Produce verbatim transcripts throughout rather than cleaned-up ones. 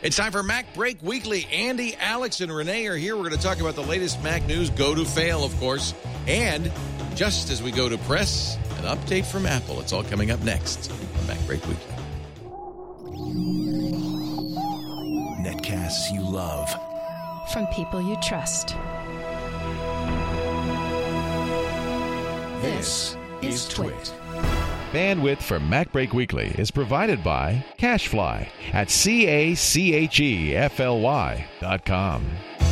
It's time for Mac Break Weekly. Andy, Alex, and Renee are here. We're going to talk about the latest Mac news, go to fail, of course. And just as we go to press, an update from Apple. It's all coming up next on Mac Break Weekly. Netcasts you love. From people you trust. This is Twit. Bandwidth for Mac Break Weekly is provided by CacheFly at C A C H E F L Y dot com.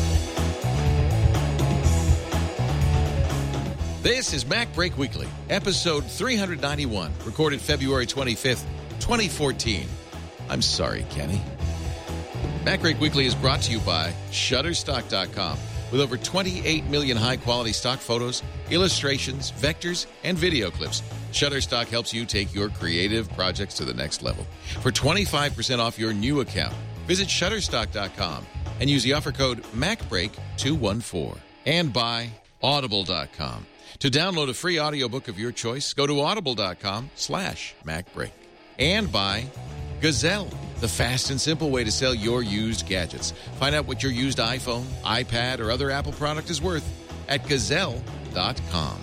This is Mac Break Weekly, episode three ninety-one, recorded February twenty-fifth, twenty fourteen. I'm sorry, Kenny. Mac Break Weekly is brought to you by Shutterstock dot com. With over twenty-eight million high-quality stock photos, illustrations, vectors, and video clips, Shutterstock helps you take your creative projects to the next level. For twenty-five percent off your new account, visit Shutterstock dot com and use the offer code Mac Break two one four. And by Audible dot com. To download a free audiobook of your choice, go to audible dot com slash Mac Break. And by Gazelle, the fast and simple way to sell your used gadgets. Find out what your used iPhone, iPad, or other Apple product is worth at gazelle dot com.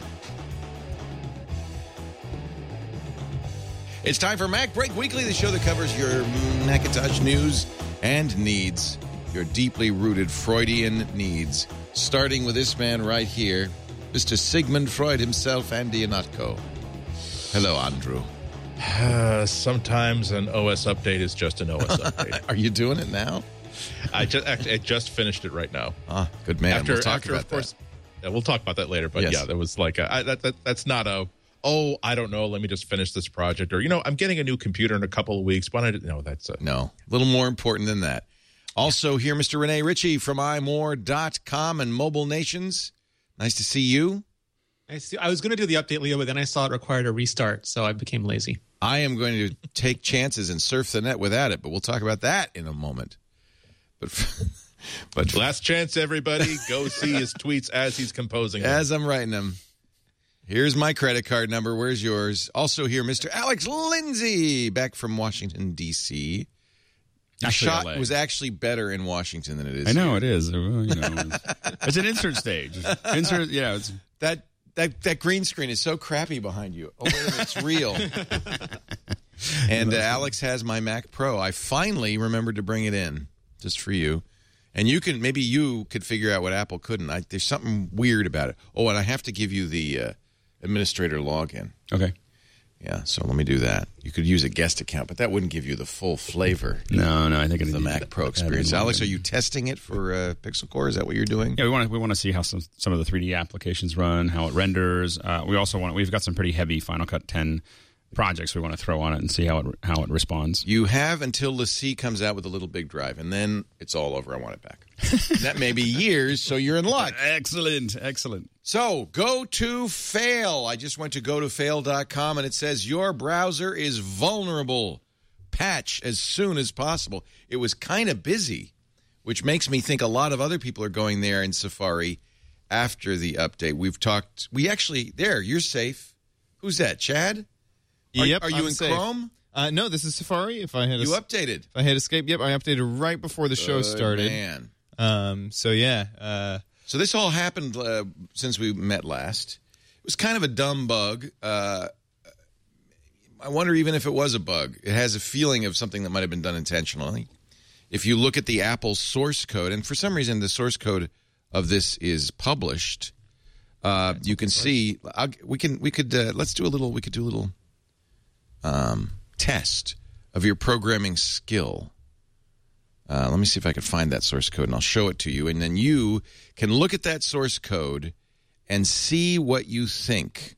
It's time for Mac Break Weekly, the show that covers your Macintosh news and needs, your deeply rooted Freudian needs, starting with this man right here, Mister Sigmund Freud himself, Andy Ihnatko. Hello, Andrew. Uh, sometimes an O S update is just an O S update. Are you doing it now? I just actually I just finished it right now. Ah, good man. After, we'll talk after, about of course, that. Yeah, we'll talk about that later. But yes. yeah, that was like a, I, that, that that's not a oh I don't know. Let me just finish this project, or you know I'm getting a new computer in a couple of weeks. Why not? No, that's a, no. A little more important than that. Also here, Mister Renee Ritchie from i more dot com and Mobile Nations. Nice to see you. I, see, I was going to do the update, Leo, but then I saw it required a restart, so I became lazy. I am going to take chances and surf the net without it, but we'll talk about that in a moment. But, but last chance, everybody, go see his tweets as he's composing them. As I'm writing them. Here's my credit card number. Where's yours? Also here, Mister Alex Lindsay, back from Washington, D C The Actually, shot L A was actually better in Washington than it is I know here. it is. Well, you know, it's, it's an insert stage. Insert, yeah. It's, That that that green screen is so crappy behind you. Oh, wait a minute, it's real. And uh, Alex has my Mac Pro. I finally remembered to bring it in just for you. And you can maybe you could figure out what Apple couldn't. I, there's something weird about it. Oh, and I have to give you the uh, administrator login. okay. Yeah, so let me do that. You could use a guest account, but that wouldn't give you the full flavor No, no. I think of it's the Mac Pro experience. Alex, are you testing it for uh, Pixel Core? Is that what you're doing? Yeah, we want to we want to see how some some of the three D applications run, how it renders. Uh, we also want we've got some pretty heavy Final Cut ten projects we want to throw on it and see how it how it responds. You have until LaCie comes out with a little big drive, and then it's all over. I want it back. That may be years, so you're in luck. Excellent, excellent. So, go to fail. I just went to go to fail dot com, and it says your browser is vulnerable. Patch as soon as possible. It was kind of busy, which makes me think a lot of other people are going there in Safari after the update. We've talked. We actually, there, you're safe. Who's that, Chad? Are, Yep, are you I'm in safe. Chrome? Uh, no, this is Safari. If I had You es- updated. if I hit escape, yep, I updated right before the show Good started. man. Um, so yeah, uh, So this all happened uh, since we met last. It was kind of a dumb bug. Uh, I wonder even if it was a bug. It has a feeling of something that might have been done intentionally. If you look at the Apple source code, and for some reason the source code of this is published, uh, you can see. I'll, we can. We could. Uh, let's do a little. We could do a little um, test of your programming skill. Uh, let me see if I can find that source code, and I'll show it to you. And then you can look at that source code and see what you think.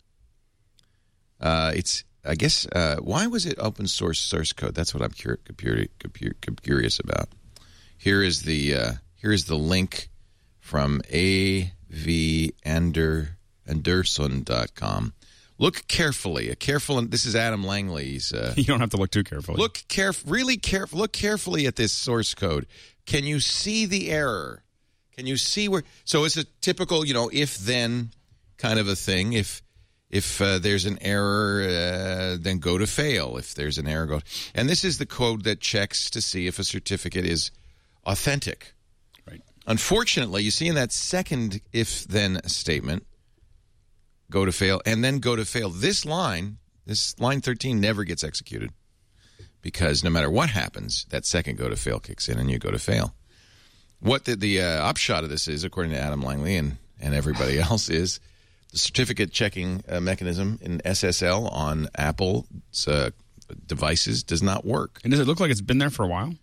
Uh, it's, I guess, uh, why was it open source source code? That's what I'm cur- cur- cur- curious about. Here is the uh, here is the link from A V Anderson dot com. Look carefully. A careful. This is Adam Langley's. Uh, You don't have to look too carefully. Look caref- really careful. Look carefully at this source code. Can you see the error? Can you see where? So it's a typical, you know, if then kind of a thing. If If uh, there's an error, uh, then go to fail. If there's an error, go. And this is the code that checks to see if a certificate is authentic. Right. Unfortunately, you see in that second if-then statement, go to fail, and then go to fail. This line, this line thirteen, never gets executed because no matter what happens, that second go to fail kicks in and you go to fail. What the, the uh, upshot of this is, according to Adam Langley and, and everybody else, is the certificate checking uh, mechanism in S S L on Apple's uh, devices does not work. And does it look like it's been there for a while?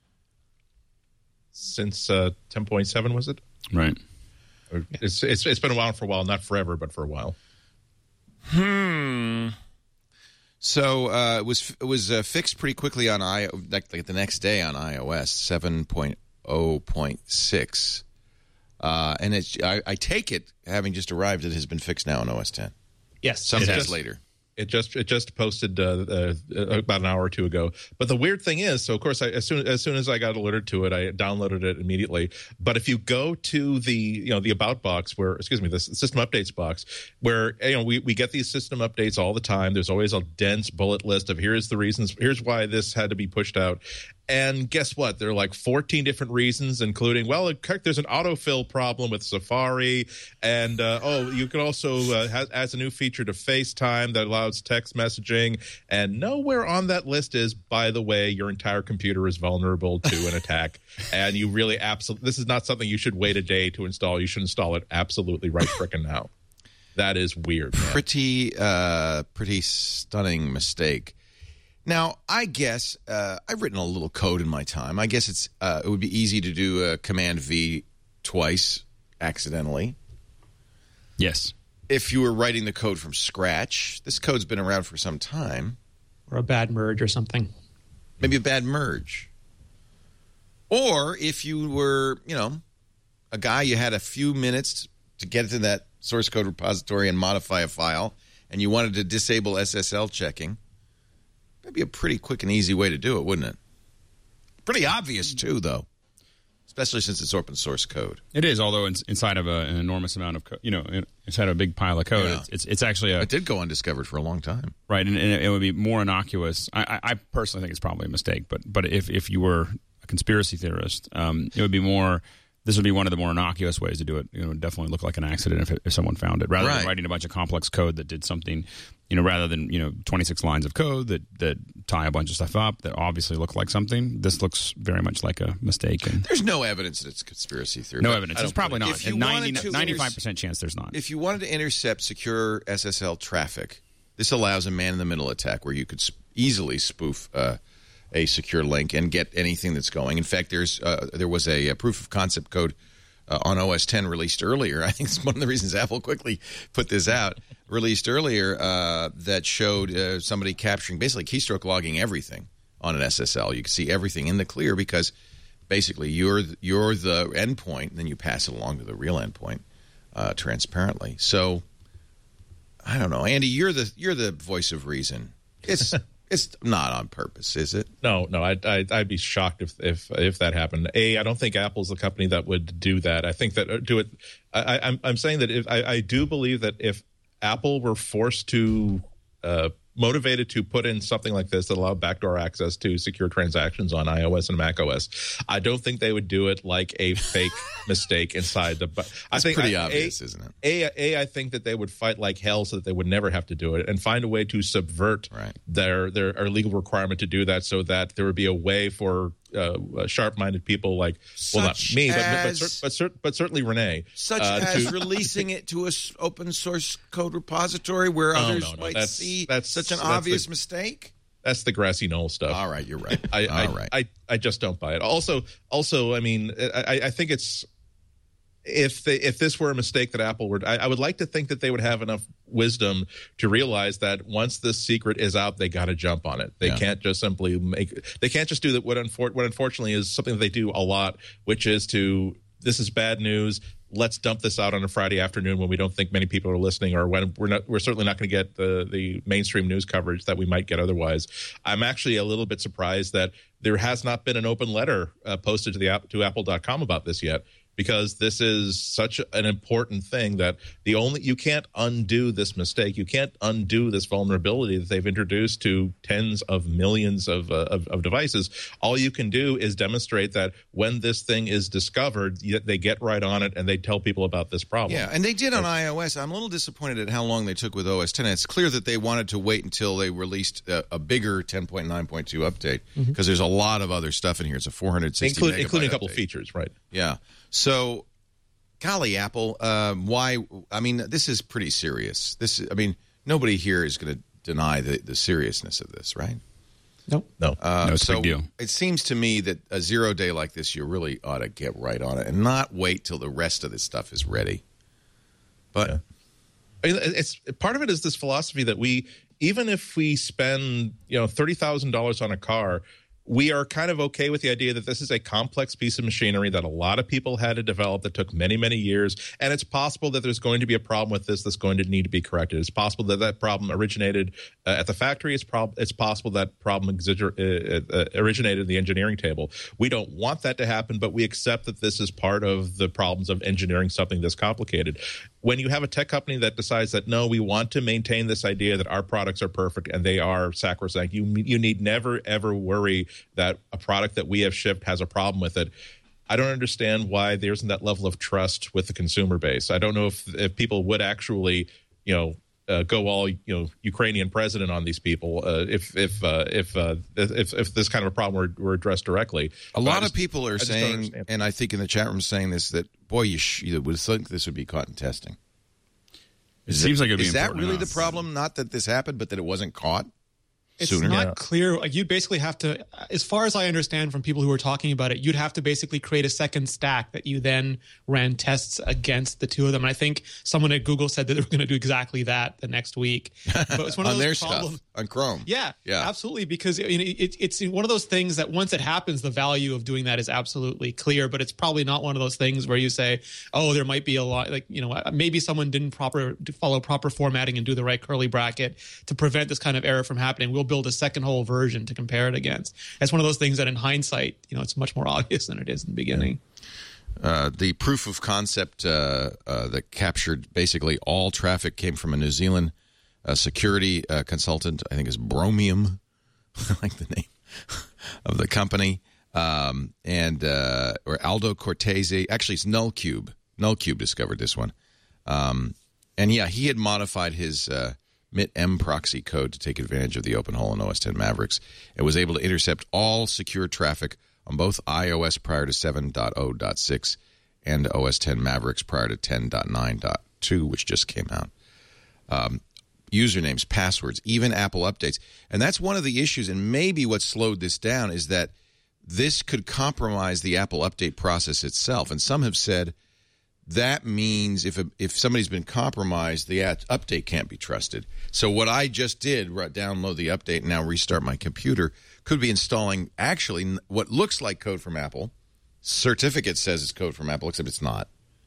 Since uh, ten point seven, was it? Right. Or it's, it's it's been a while for a while, not forever, but for a while. Hmm. So uh, it was it was uh, fixed pretty quickly on i like, like the next day on iOS seven point oh point six, uh, and it's I, I take it, having just arrived, it has been fixed now on O S ten. Yes. Some It days just- later. It just it just posted uh, uh, about an hour or two ago. But the weird thing is, so of course, I, as soon as soon as I got alerted to it, I downloaded it immediately. But if you go to the you know the about box, where excuse me, the system updates box, where you know we, we get these system updates all the time. There's always a dense bullet list of here's the reasons, here's why this had to be pushed out. And guess what? There are like fourteen different reasons, including, well, there's an autofill problem with Safari. And, uh, oh, you can also, uh, has, has a new feature to FaceTime that allows text messaging. And nowhere on that list is, by the way, your entire computer is vulnerable to an attack. And you really absolutely, this is not something you should wait a day to install. You should install it absolutely right frickin' now. That is weird, man. Pretty, uh, pretty stunning mistake. Now, I guess uh, I've written a little code in my time. I guess it's uh, it would be easy to do a Command V twice accidentally. Yes. If you were writing the code from scratch, this code's been around for some time. Or a bad merge or something. Maybe a bad merge. Or if you were, you know, a guy, you had a few minutes to get into that source code repository and modify a file, and you wanted to disable S S L checking. That'd be a pretty quick and easy way to do it, wouldn't it? Pretty obvious, too, though, especially since it's open source code. It is, although it's inside of a, an enormous amount of code, you know, inside of a big pile of code. Yeah. It's, it's it's actually a It did go undiscovered for a long time. right, and, and it would be more innocuous. I, I I personally think it's probably a mistake, but but if if you were a conspiracy theorist, um, it would be more. This would be one of the more innocuous ways to do it. You know, it would definitely look like an accident if, it, if someone found it, rather Right. than writing a bunch of complex code that did something. You know, rather than you know twenty-six lines of code that that tie a bunch of stuff up that obviously look like something. This looks very much like a mistake. And There's no evidence that it's a conspiracy theory. no but evidence. I It's don't probably believe- not. If you And wanted ninety, to ninety-five percent chance there's not. If you wanted to intercept secure S S L traffic, this allows a man-in-the-middle attack where you could sp- easily spoof uh, a secure link and get anything that's going. In fact, there's uh, there was a, a proof of concept code uh, on O S ten released earlier. I think it's one of the reasons Apple quickly put this out. Released earlier uh, that showed uh, somebody capturing, basically keystroke logging everything on an S S L. You can see everything in the clear because basically you're you're the endpoint, and then you pass it along to the real endpoint uh, transparently. So I don't know, Andy. You're the you're the voice of reason. It's it's not on purpose, is it? No, no, I'd, I'd, I'd be shocked if, if if that happened. A, I don't think Apple's the company that would do that. I think that uh, do it. I, I'm I'm saying that if I, I do believe that if Apple were forced to uh, motivated to put in something like this that allowed backdoor access to secure transactions on iOS and macOS, I don't think they would do it like a fake mistake inside the. But I It's think pretty I, obvious, a, isn't it? A, a, I think that they would fight like hell so that they would never have to do it and find a way to subvert Right. their their our legal requirement to do that, so that there would be a way for uh, sharp-minded people like well, not Such me, but but, as- cer- but, cer- but certainly Renee, Such uh, as to- releasing it to a s- open source code repository where No, others no, no, might that's- see that's- such an that's obvious the- mistake. That's the grassy knoll stuff. All right, you're right. I, I, All right. I, I just don't buy it. Also, also, I mean, I, I think it's if they if this were a mistake that Apple were, I, I would like to think that they would have enough wisdom to realize that once this secret is out, they got to jump on it. They Yeah. can't just simply make. They can't just do that. What, unfor- what unfortunately is something that they do a lot, which is to this is bad news. Let's dump this out on a Friday afternoon when we don't think many people are listening, or when we're not. We're certainly not going to get the the mainstream news coverage that we might get otherwise. I'm actually a little bit surprised that there has not been an open letter uh, posted to the app to apple dot com about this yet, because this is such an important thing that the only you can't undo this mistake. You can't undo this vulnerability that they've introduced to tens of millions of, uh, of, of devices. All you can do is demonstrate that when this thing is discovered, they get right on it and they tell people about this problem. Yeah, and they did on iOS. I'm a little disappointed at how long they took with O S ten. It's clear that they wanted to wait until they released a, a bigger ten point nine point two update because mm-hmm. there's a lot of other stuff in here. It's a four hundred sixty Include, including a couple update. features, right? Yeah. So, golly, Apple, uh, why? I mean, this is pretty serious. This, I mean, nobody here is going to deny the, the seriousness of this, right? Nope. No. Uh, no, it's so a big deal. It seems to me that a zero day like this, you really ought to get right on it and not wait till the rest of this stuff is ready. But yeah. I mean, it's part of it is this philosophy that we, even if we spend, you know, thirty thousand dollars on a car, we are kind of okay with the idea that this is a complex piece of machinery that a lot of people had to develop that took many, many years. And it's possible that there's going to be a problem with this that's going to need to be corrected. It's possible that that problem originated uh, at the factory. It's, prob- it's possible that problem exig- uh, uh, originated in the engineering table. We don't want that to happen, but we accept that this is part of the problems of engineering something this complicated. When you have a tech company that decides that, no, we want to maintain this idea that our products are perfect and they are sacrosanct, you you need never, ever worry that a product that we have shipped has a problem with it. I don't understand why there isn't that level of trust with the consumer base. I don't know if, if people would actually, you know, uh, go all, you know, Ukrainian president on these people uh, if if uh, if, uh, if if this kind of a problem were, were addressed directly. A But lot I just- of people are I just don't saying, understand. and I think in the chat room saying this, that, boy, you, sh- you would think this would be caught in testing. It seems like it would be Is that important really enough. the problem? Not that this happened, but that it wasn't caught It's sooner? not Yeah. clear. Like, you basically have to, as far as I understand from people who were talking about it, you'd have to basically create a second stack that you then ran tests against the two of them. And I think someone at Google said that they were going to do exactly that the next week. But it's one of on those their problems. stuff, on Chrome. Yeah, Yeah. absolutely. Because you know, it, it's one of those things that once it happens, the value of doing that is absolutely clear. But it's probably not one of those things where you say, "Oh, there might be a lot." Like you know, maybe someone didn't proper follow proper formatting and do the right curly bracket to prevent this kind of error from happening. We'll build a second whole version to compare it against. It's one of those things that, in hindsight, you know, it's much more obvious than it is in the beginning. Uh, the proof of concept uh, uh, that captured basically all traffic came from a New Zealand uh, security uh, consultant. I think is Bromium. I like the name of the company. Um, and uh, or Aldo Cortese. Actually, it's Nullcube. Nullcube discovered this one. Um, and yeah, he had modified his uh, M I T M proxy code to take advantage of the open hole in O S ten Mavericks. It was able to intercept all secure traffic on both iOS prior to seven point oh point six and O S ten Mavericks prior to ten point nine point two, which just came out. Um, usernames, passwords, even Apple updates. And that's one of the issues, and maybe what slowed this down is that this could compromise the Apple update process itself. And some have said that means if a, if somebody's been compromised, the at- update can't be trusted. So what I just did, right, download the update and now restart my computer, could be installing actually what looks like code from Apple. Certificate says it's code from Apple, except it's not.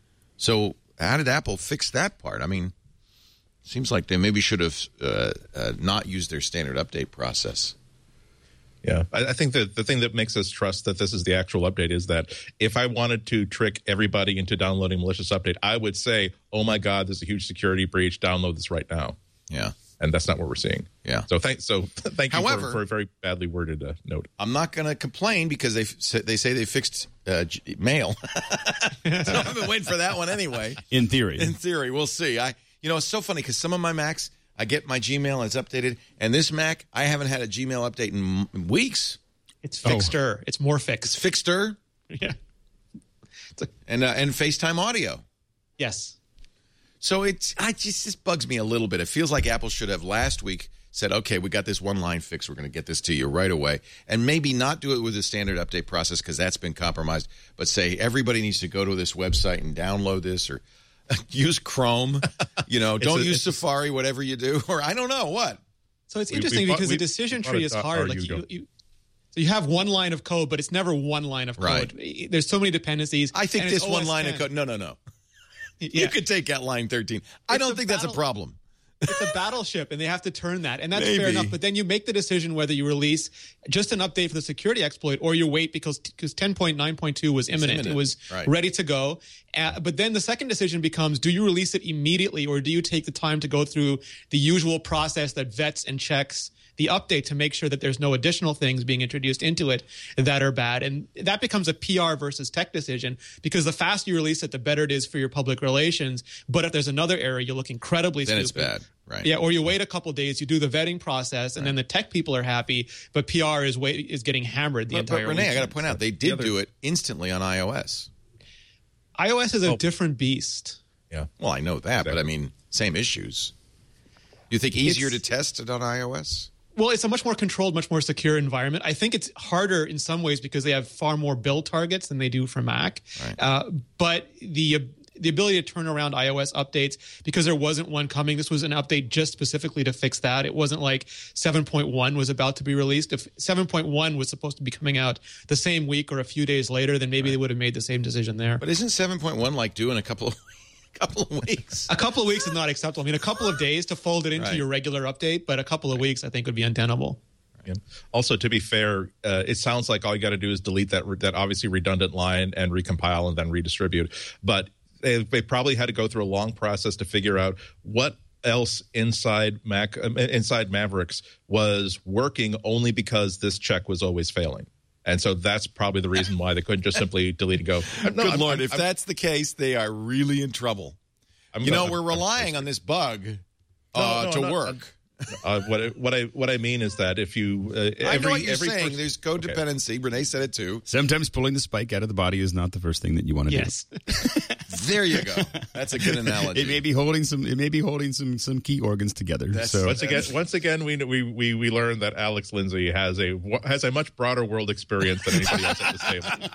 So how did Apple fix that part? I mean, seems like they maybe should have uh, uh, not used their standard update process. Yeah, I, I think that the thing that makes us trust that this is the actual update is that if I wanted to trick everybody into downloading a malicious update, I would say, oh my God, there's a huge security breach. Download this right now. Yeah. And that's not what we're seeing. Yeah. So thank, so thank you However, for, for a very badly worded uh, note. I'm not going to complain because they they say they fixed uh, G- mail. So I've been waiting for that one anyway. In theory. In theory, we'll see. I, you know, it's so funny because some of my Macs, I get my Gmail and it's updated, and this Mac, I haven't had a Gmail update in m- weeks. It's Fixter. It's more fixed. Fixter Yeah. and uh, and FaceTime audio. Yes. So it's I just this bugs me a little bit. It feels like Apple should have last week said, okay, we got this one line fix. We're going to get this to you right away. And maybe not do it with the standard update process because that's been compromised, but say everybody needs to go to this website and download this or use Chrome. You know, don't a- use it's a- Safari, whatever you do. Or I don't know, what? So it's We- interesting we fought- because we- the decision we fought tree a is dot hard. R Like U you, go. you, so you have one line of code, but it's never one line of code. There's so many dependencies. I think and this it's one O S line of ten. code, no, no, no. Yeah. You could take out line thirteen. I It's don't a think that's a battle- problem. it's a battleship, and they have to turn that, and that's Maybe. fair enough. But then you make the decision whether you release just an update for the security exploit, or you wait because because ten point nine point two was imminent. imminent. It was Right. ready to go. Uh, but then the second decision becomes: do you release it immediately, or do you take the time to go through the usual process that vets and checks the update to make sure that there's no additional things being introduced into it that are bad? And that becomes a P R versus tech decision, because the faster you release it, the better it is for your public relations. But if there's another error, you look incredibly Then stupid. it's bad, right? Yeah, or you wait a couple of days, you do the vetting process, and then the tech people are happy, but P R is wait, is getting hammered the But, entire but Renee, I weekend. got to point out, they did do it instantly on iOS. iOS is a Oh. different beast. Yeah. Well, I know that, but I mean, same issues. You think easier It's- to test it on iOS? Well, it's a much more controlled, much more secure environment. I think it's harder in some ways because they have far more build targets than they do for Mac. Right. Uh, but the the ability to turn around iOS updates, because there wasn't one coming. This was an update just specifically to fix that. It wasn't like seven point one was about to be released. If seven point one was supposed to be coming out the same week or a few days later, then maybe they would have made the same decision there. But isn't seven point one like due in a couple of couple of weeks? A couple of weeks is not acceptable. I mean, a couple of days to fold it into Right. your regular update, but a couple of weeks I think would be untenable. Yeah. Also, to be fair, uh, it sounds like all you got to do is delete that that obviously redundant line and recompile and then redistribute. But they, they probably had to go through a long process to figure out what else inside Mac um, inside Mavericks was working only because this check was always failing. And so that's probably the reason why they couldn't just simply delete and go. No, Good I'm- Lord, I'm- if I'm- that's the case, they are really in trouble. I'm You know, I'm- we're I'm- relying on this bug uh, No, no, to I'm not- work. Uh, what I, what I what I mean is that if you uh, every I know what you're every saying. person- There's Okay. codependency. Renee said it too. Sometimes pulling the spike out of the body is not the first thing that you want to Yes. There you go. That's a good do. analogy. It may be holding some. It may be holding some some key organs together. That's- so Once again, once again, we we we we learned that Alex Lindsay has a has a much broader world experience than anybody else at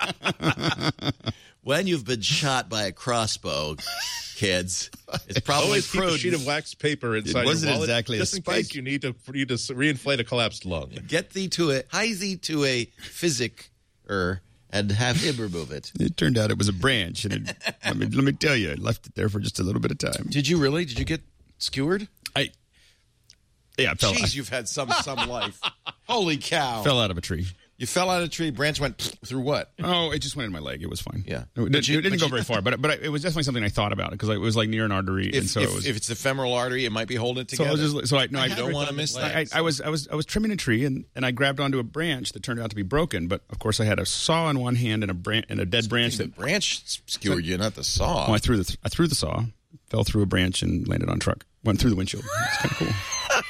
this table. When you've been shot by a crossbow, kids, it's probably Always keep a prudent. sheet of wax paper inside wasn't your wallet, exactly a just in spike. case you need to for you to reinflate a collapsed lung. Get thee to a hie thee to a physic er and have him remove it. it turned out it was a branch, and it, let me let me tell you, I left it there for just a little bit of time. Did you really? Did you get skewered? I yeah, I fell, Jeez, you've had some some life. Holy cow! I fell out of a tree. You fell out of a tree. Branch went through what? Oh, it just went in my leg. It was fine. Yeah. it, But did, you- it didn't but go you- very far, but but I, it was definitely something I thought about because it was like near an artery, and If, so if, it was. if it's the femoral artery, it might be holding it so I together. was just so I no, I, you don't want to miss that. I, I was I was I was trimming a tree and, and I grabbed onto a branch that turned out to be broken, but of course I had a saw in one hand and a branch and a dead branch the that branch skewered you, not the saw. well, I threw the th- I threw the saw, fell through a branch and landed on a truck. Went through the windshield. It's kind of cool.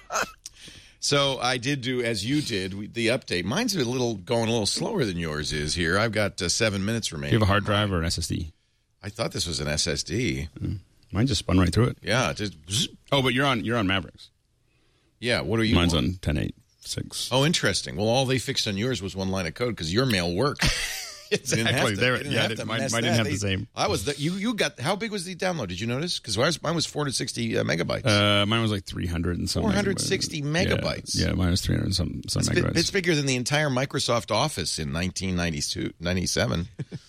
So I did do as you did we, the update. Mine's a little going a little slower than yours is here. I've got uh, seven minutes Do remaining. you have a hard drive or an S S D? I thought this was an S S D. Mine just spun right through it. Yeah, it just zzz. Oh, but you're on you're on Mavericks. yeah. What are you? Mine's on ten eight six. Oh, interesting. Well, all they fixed on yours was one line of code because your mail worked. Exactly. There- yeah, I didn't- mine- mine didn't have the same. I was the, you. You got how big was the download? Did you notice? Because mine was four hundred sixty uh, megabytes. Uh, mine was like three hundred and something. four hundred sixty megabytes. Yeah, yeah, mine was three hundred and some some it's, megabytes. bi- it's bigger than the entire Microsoft Office in nineteen ninety-two, ninety-seven.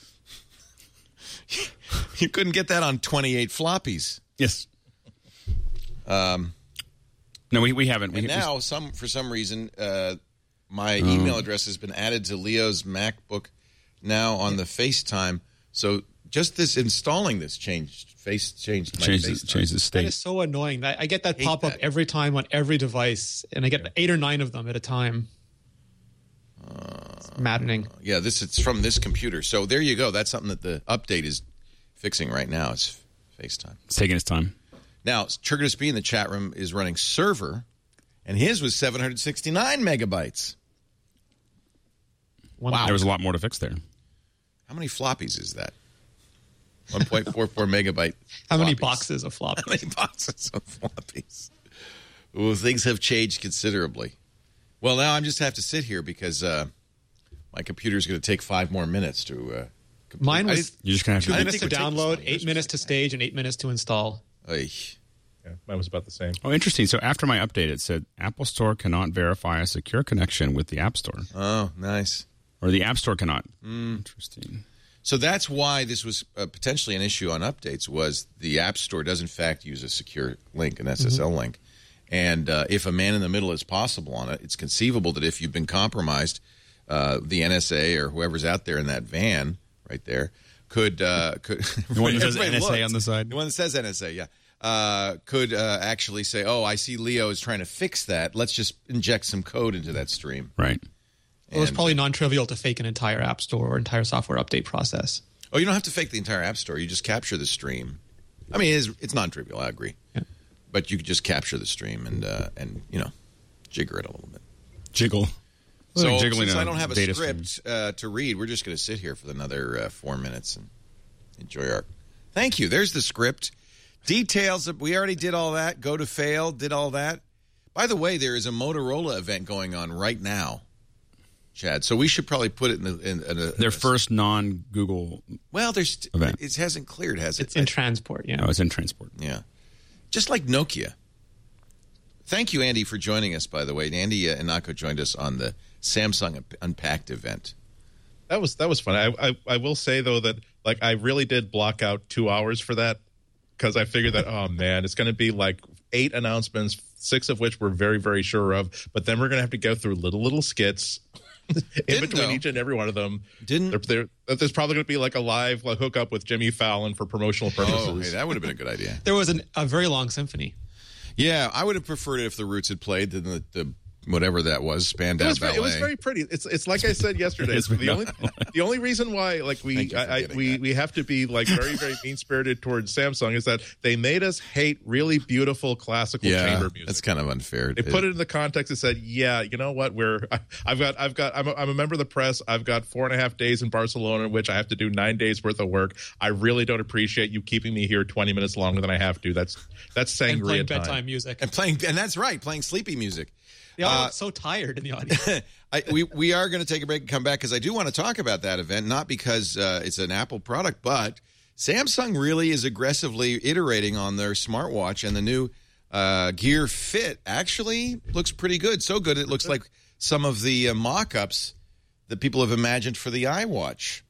You couldn't get that on twenty-eight floppies. Yes. Um. No, we we haven't. We, And we- now, some for some reason, uh, my Oh. email address has been added to Leo's MacBook now on the FaceTime. So just this installing this changed face changed my changed the, FaceTime. changed the That state. is so annoying. That I get that Hate pop up that. every time on every device, and I get eight or nine of them at a time. It's maddening. Yeah, this it's from this computer. So there you go. That's something that the update is fixing right now. It's FaceTime. It's taking its time. Now, Trigger to Speed in the chat room is running server, and his was seven hundred sixty-nine megabytes. Wow. There was a lot more to fix there. How many floppies is that? one point four four megabyte. How many floppies. boxes of floppy? How many boxes of floppies? Ooh, things have changed considerably. Well, now I just have to sit here because uh, my computer's going to take five more minutes to uh, complete. Mine I was didn't- You're just gonna have two to. I didn't minutes to think it would take this download, long. eight minutes to stage, and eight minutes to install. Ay. Yeah, mine was about the same. Oh, interesting. So after my update, it said Apple Store cannot verify a secure connection with the App Store, Oh, nice. or the App Store cannot. Interesting. So that's why this was uh, potentially an issue on updates, was the App Store does in fact use a secure link, an S S L mm-hmm. link. And uh, if a man in the middle is possible on it, it's conceivable that if you've been compromised, uh, the N S A or whoever's out there in that van right there could... Uh, could the one that says N S A looked, on the side? The one that says N S A, yeah. Uh, could uh, actually say, oh, I see Leo is trying to fix that. Let's just inject some code into that stream. Right. Well, it's probably non-trivial to fake an entire app store or entire software update process. Oh, you don't have to fake the entire app store. You just capture the stream. I mean, it is, it's non-trivial, I agree. Yeah. But you could just capture the stream and, uh, and you know, jigger it a little bit. Jiggle. So like since I don't have a script uh, to read, we're just going to sit here for another uh, four minutes and enjoy our... Thank you. There's the script. Details. Of, we already did all that. Go to fail. Did all that. By the way, there is a Motorola event going on right now, Chad. So we should probably put it in, the, in, in a, their a, first non-Google. Well, there's event. It hasn't cleared, has it? It's in transport. Yeah. Oh, it's in transport. Yeah, just like Nokia. Thank you, Andy, for joining us. By the way, Andy uh, Inako joined us on the Samsung Unpacked event. That was that was fun. I, I I will say though that like I really did block out two hours for that because I figured that oh man, it's going to be like eight announcements, six of which we're very very sure of, but then we're going to have to go through little little skits. in Didn't between know. each and every one of them. Didn't there, there, there's probably going to be like a live like, hookup with Jimmy Fallon for promotional purposes. Oh, hey, that would have been a good idea. There was an, a very long symphony. Yeah, I would have preferred it if the Roots had played than the, the whatever that was, Spandau It was, Ballet. it was very pretty. It's it's like I said yesterday. It's the only the only reason why like we Thank you for I, I, getting we that. we have to be like very very mean spirited towards Samsung is that they made us hate really beautiful classical yeah, chamber music. that's kind of unfair. They put it in the context and said, "Yeah, you know what? We're I, I've got I've got I'm a, I'm a member of the press. I've got four and a half days in Barcelona in which I have to do nine days worth of work. I really don't appreciate you keeping me here twenty minutes longer than I have to. That's that's And sangria playing time. bedtime music. and playing, and that's right, playing sleepy music. They all Uh, look so tired in the audience. I, we we are going to take a break and come back because I do want to talk about that event, not because uh, it's an Apple product, but Samsung really is aggressively iterating on their smartwatch, and the new uh, Gear Fit actually looks pretty good. So good, it looks like some of the uh, mock-ups that people have imagined for the iWatch.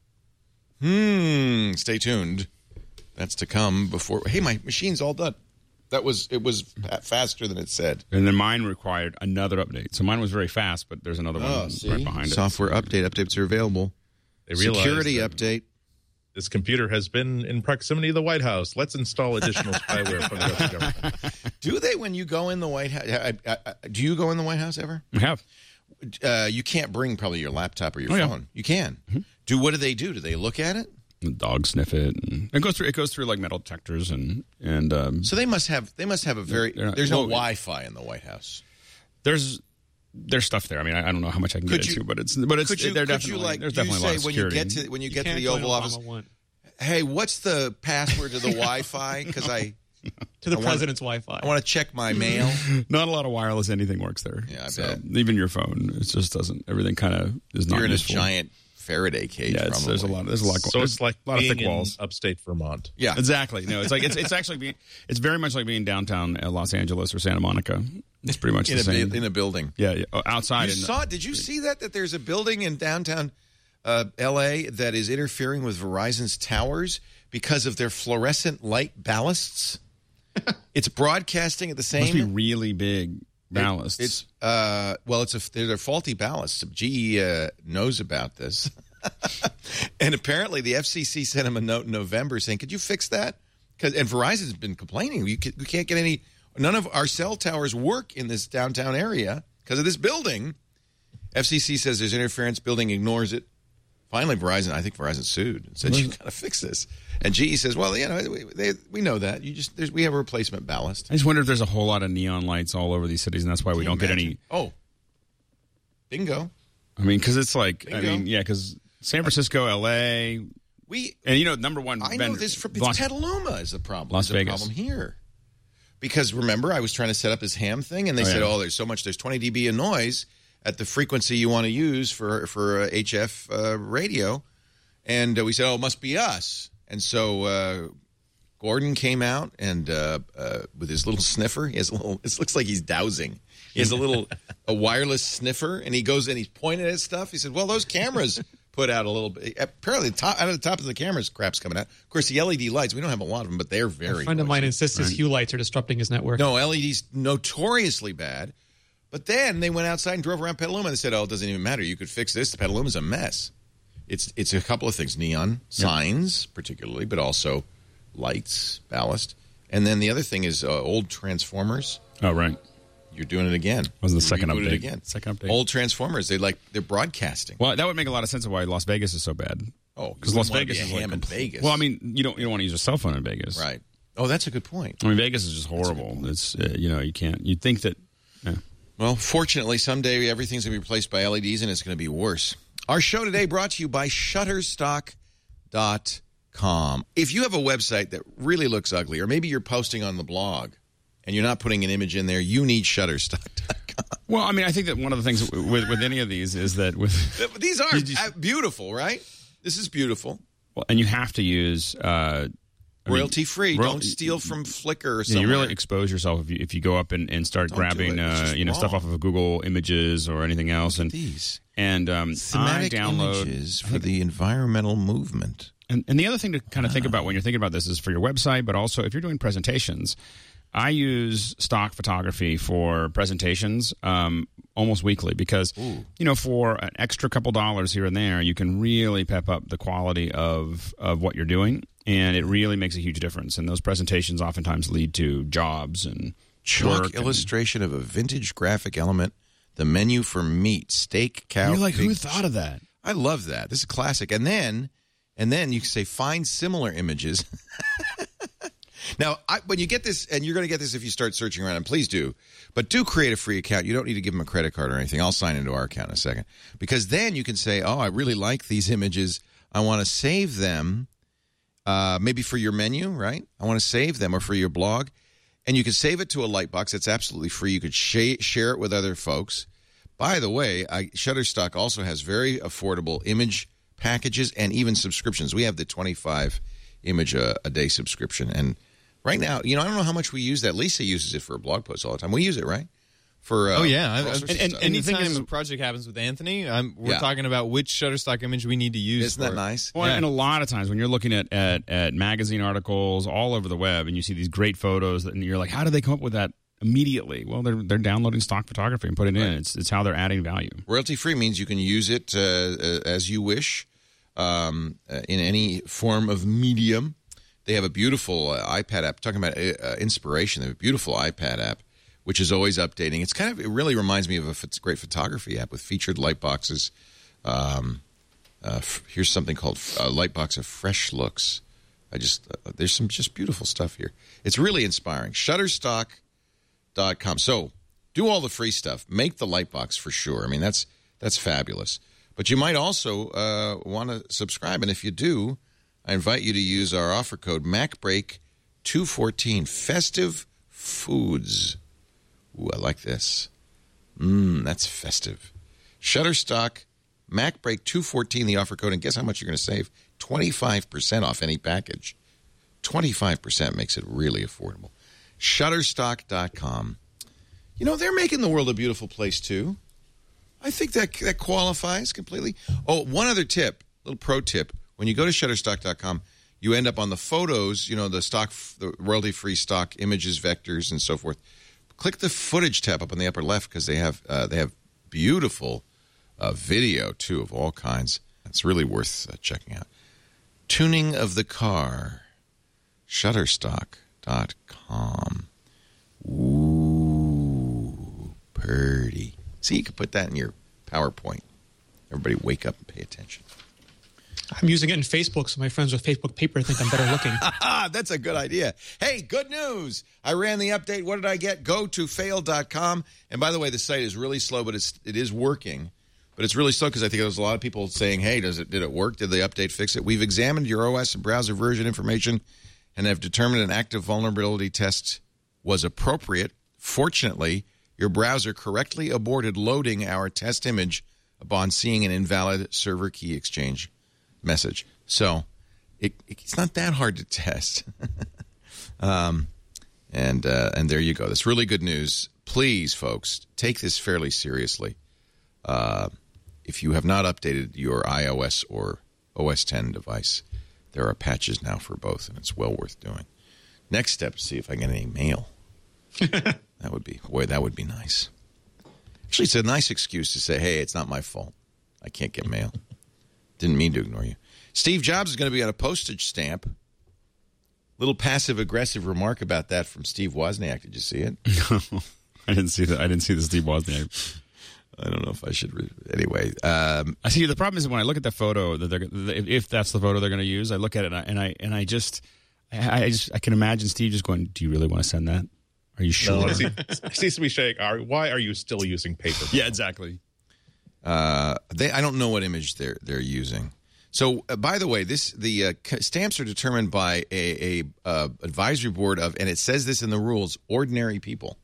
Hmm, stay tuned. That's to come before... Hey, my machine's all done. That was it was faster than it said. And then mine required another update. So mine was very fast, but there's another Oh, one see? right behind it. Software update. Updates are available. They realized Security that update. This computer has been in proximity to the White House. Let's install additional spyware for the rest of the government. Do they when you go in the White House? I, I, I, do you go in the White House ever? We have. Uh, you can't bring probably your laptop or your Oh, yeah. phone. You can. Do what do they do? Do they look at it? The dogs sniff it. And it goes through. It goes through like metal detectors and and um, So they must have. They must have a very. They're not- there's no well, Wi-Fi in the White House. there's there's stuff there. I mean, I, I don't know how much I can Could get you- into, but it's but it's Could you? they're Could you definitely like? there's do you definitely a lot say of when you security. get to when you, You get to can't the join Oval Office? Obama one. Hey, what's the password to the Wi-Fi? Because I To the I want- president's Wi-Fi. I want to check my mail. Not a lot of wireless anything works there. Yeah, I so, bet. even your phone, it just doesn't. Everything kind of is not You're in a useful. giant Faraday cage. Yeah, it's, there's a probably. lot. There's a lot. So there's it's like a lot of being thick walls. in upstate Vermont. Yeah. Exactly. No, it's like it's it's actually being it's very much like being downtown uh, Los Angeles or Santa Monica. It's pretty much in the a same. bu- in a building. yeah, yeah, oh, outside. You in, saw? Did you see that? That there's a building in downtown uh, L A that is interfering with Verizon's towers because of their fluorescent light ballasts. It's broadcasting at the must be same. really big ballasts. It's uh, well, it's a they're faulty ballasts. G E uh, knows about this, and apparently the F C C sent him a note in November saying, "Could you fix that?" Because and Verizon's been complaining. We, we can't get any. None of our cell towers work in this downtown area because of this building. F C C says there's interference. Building ignores it. Finally, Verizon, I think Verizon sued and said, you got to fix this. And G E says, well, you know, we, they, we know that. You just there's, we have a replacement ballast. I just wonder if there's a whole lot of neon lights all over these cities, and that's why we Can don't you get imagine? any. Oh, bingo. I mean, because it's like, I Bingo. mean, yeah, because San Francisco, L A, We and you know, number one. I know vendor, this from it's Las- Petaluma is the problem. Las is the Vegas. problem here. Because remember, I was trying to set up this ham thing, and they Oh, said, yeah. "Oh, there's so much. There's twenty decibels of noise at the frequency you want to use for for uh, H F uh, radio." And uh, we said, "Oh, it must be us." And so uh, Gordon came out and uh, uh, with his little sniffer. He has a little. It looks like he's dowsing. He has a little a wireless sniffer, and he goes and he's pointing at stuff. He said, "Well, those cameras put out a little bit. Apparently, the top, out of the top of the camera's crap's coming out. Of course, the L E D lights, we don't have a lot of them, but they're very A friend of noisy. mine insists his Hue lights are disrupting his network. No, L E D's notoriously bad. But then they went outside and drove around Petaluma and they said, oh, it doesn't even matter. You could fix this. The Petaluma's a mess. It's it's a couple of things. Neon signs, particularly, but also lights, ballast. And then the other thing is uh, old transformers. Oh, right. You're doing it again. Was the You second rebooted update. it again. Second update. Old transformers. They like they're broadcasting. Well, that would make a lot of sense of why Las Vegas is so bad. Oh, because you Las wouldn't wanna Vegas be a is like ham in compl- Vegas. Well, I mean, you don't you don't want to use a cell phone in Vegas, Right. Oh, that's a good point. I mean, Vegas is just horrible. It's uh, you know you can't. You'd think that. Yeah. Well, fortunately, someday everything's going to be replaced by L E Ds, and it's going to be worse. Our show today brought to you by Shutterstock dot com. If you have a website that really looks ugly, or maybe you're posting on the blog, and you're not putting an image in there, you need Shutterstock dot com. Well, I mean, I think that one of the things with with any of these is that with These are You just- uh, beautiful, right? This is beautiful. well, and you have to use uh, I mean, Royalty free. royal- Don't steal from Flickr or Yeah, something. you really expose yourself if you if you go up and, and start Don't do grabbing it. It's uh, just you know stuff wrong. off of Google Images or anything else, and These and um, thematic I download images I for think- the environmental movement. And, and the other thing to kind of think about when you're thinking about this is for your website, but also if you're doing presentations. I use stock photography for presentations um, almost weekly because, you know, for an extra couple dollars here and there, you can really pep up the quality of, of what you're doing, and it really makes a huge difference. And those presentations oftentimes lead to jobs and Chalk work and- illustration of a vintage graphic element. The menu for meat, steak, cow. You're like, pig. who thought of that? I love that. This is classic. And then, and then you can say find similar images. Now, I, when you get this, and you're going to get this if you start searching around, and please do, but do create a free account. You don't need to give them a credit card or anything. I'll sign into our account in a second. Because then you can say, oh, I really like these images. I want to save them, uh, maybe for your menu, right? I want to save them, or for your blog. And you can save it to a Lightbox. It's absolutely free. You could sh- share it with other folks. By the way, I, Shutterstock also has very affordable image packages and even subscriptions. We have the twenty-five image a, a day subscription. And right now, you know, I don't know how much we use that. Lisa uses it for a blog post all the time. We use it, right? For uh, Oh yeah, for all I, sorts and, of and stuff. anytime is- a project happens with Anthony, I'm, we're Yeah. talking about which Shutterstock image we need to use. Isn't that for it. nice? Well, Yeah. and a lot of times when you're looking at, at, at magazine articles all over the web and you see these great photos, and you're like, how did they come up with that immediately? Well, they're they're downloading stock photography and putting it in. It's it's how they're adding value. Royalty free means you can use it uh, uh, as you wish um, uh, in any form of medium. They have a beautiful uh, iPad app. Talking about uh, inspiration, they have a beautiful iPad app, which is always updating. It's kind of it really reminds me of a f- great photography app with featured light boxes. Um, uh, f- here's something called uh, Lightbox of Fresh Looks. I just uh, there's some just beautiful stuff here. It's really inspiring. Shutterstock dot com. So do all the free stuff. Make the Lightbox for sure. I mean, that's that's fabulous. But you might also uh, want to subscribe. And if you do, I invite you to use our offer code MacBreak two fourteen. Festive Foods. Ooh, I like this. Mmm, that's festive. Shutterstock, MacBreak two fourteen, the offer code. And guess how much you're going to save? twenty-five percent off any package. twenty-five percent makes it really affordable. Shutterstock dot com. You know, they're making the world a beautiful place, too. I think that that qualifies completely. Oh, one other tip, little pro tip. When you go to Shutterstock dot com, you end up on the photos, you know, the stock, the royalty-free stock images, vectors, and so forth. Click the footage tab up on the upper left because they have uh, they have beautiful uh, video, too, of all kinds. It's really worth uh, checking out. Tuning of the car. Shutterstock dot com. Ooh, pretty. See, you can put that in your PowerPoint. Everybody wake up and pay attention. I'm using it in Facebook, so my friends with Facebook paper think I'm better looking. Ah, that's a good idea. Hey, good news. I ran the update. What did I get? Go to fail dot com. And by the way, the site is really slow, but it's, it is working. But it's really slow because I think there's a lot of people saying, hey, does it did it work? Did the update fix it? We've examined your O S and browser version information and have determined an active vulnerability test was appropriate. Fortunately, your browser correctly aborted loading our test image upon seeing an invalid server key exchange message. So it, it's not that hard to test. um, and uh, and there you go. That's really good news. Please, folks, take this fairly seriously. Uh, if you have not updated your iOS or O S ten device, there are patches now for both, and it's well worth doing. Next step, see if I get any mail. That would be, boy, that would be nice. Actually, it's a nice excuse to say, hey, it's not my fault. I can't get mail. Didn't mean to ignore you. Steve Jobs is going to be on a postage stamp. Little passive-aggressive remark about that from Steve Wozniak. Did you see it? No, I didn't see that. I didn't see the Steve Wozniak. I don't know if I should. Re- anyway, um, I see. The problem is when I look at the photo that they're if that's the photo they're going to use, I look at it and I and I, and I just I, I just I can imagine Steve just going, "Do you really want to send that? Are you sure?" No, it seems to be saying, "Why are you still using paper?" Yeah, exactly. Uh, they I don't know what image they're they're using. So, uh, by the way, this the uh, stamps are determined by a, a uh, advisory board of, and it says this in the rules, ordinary people.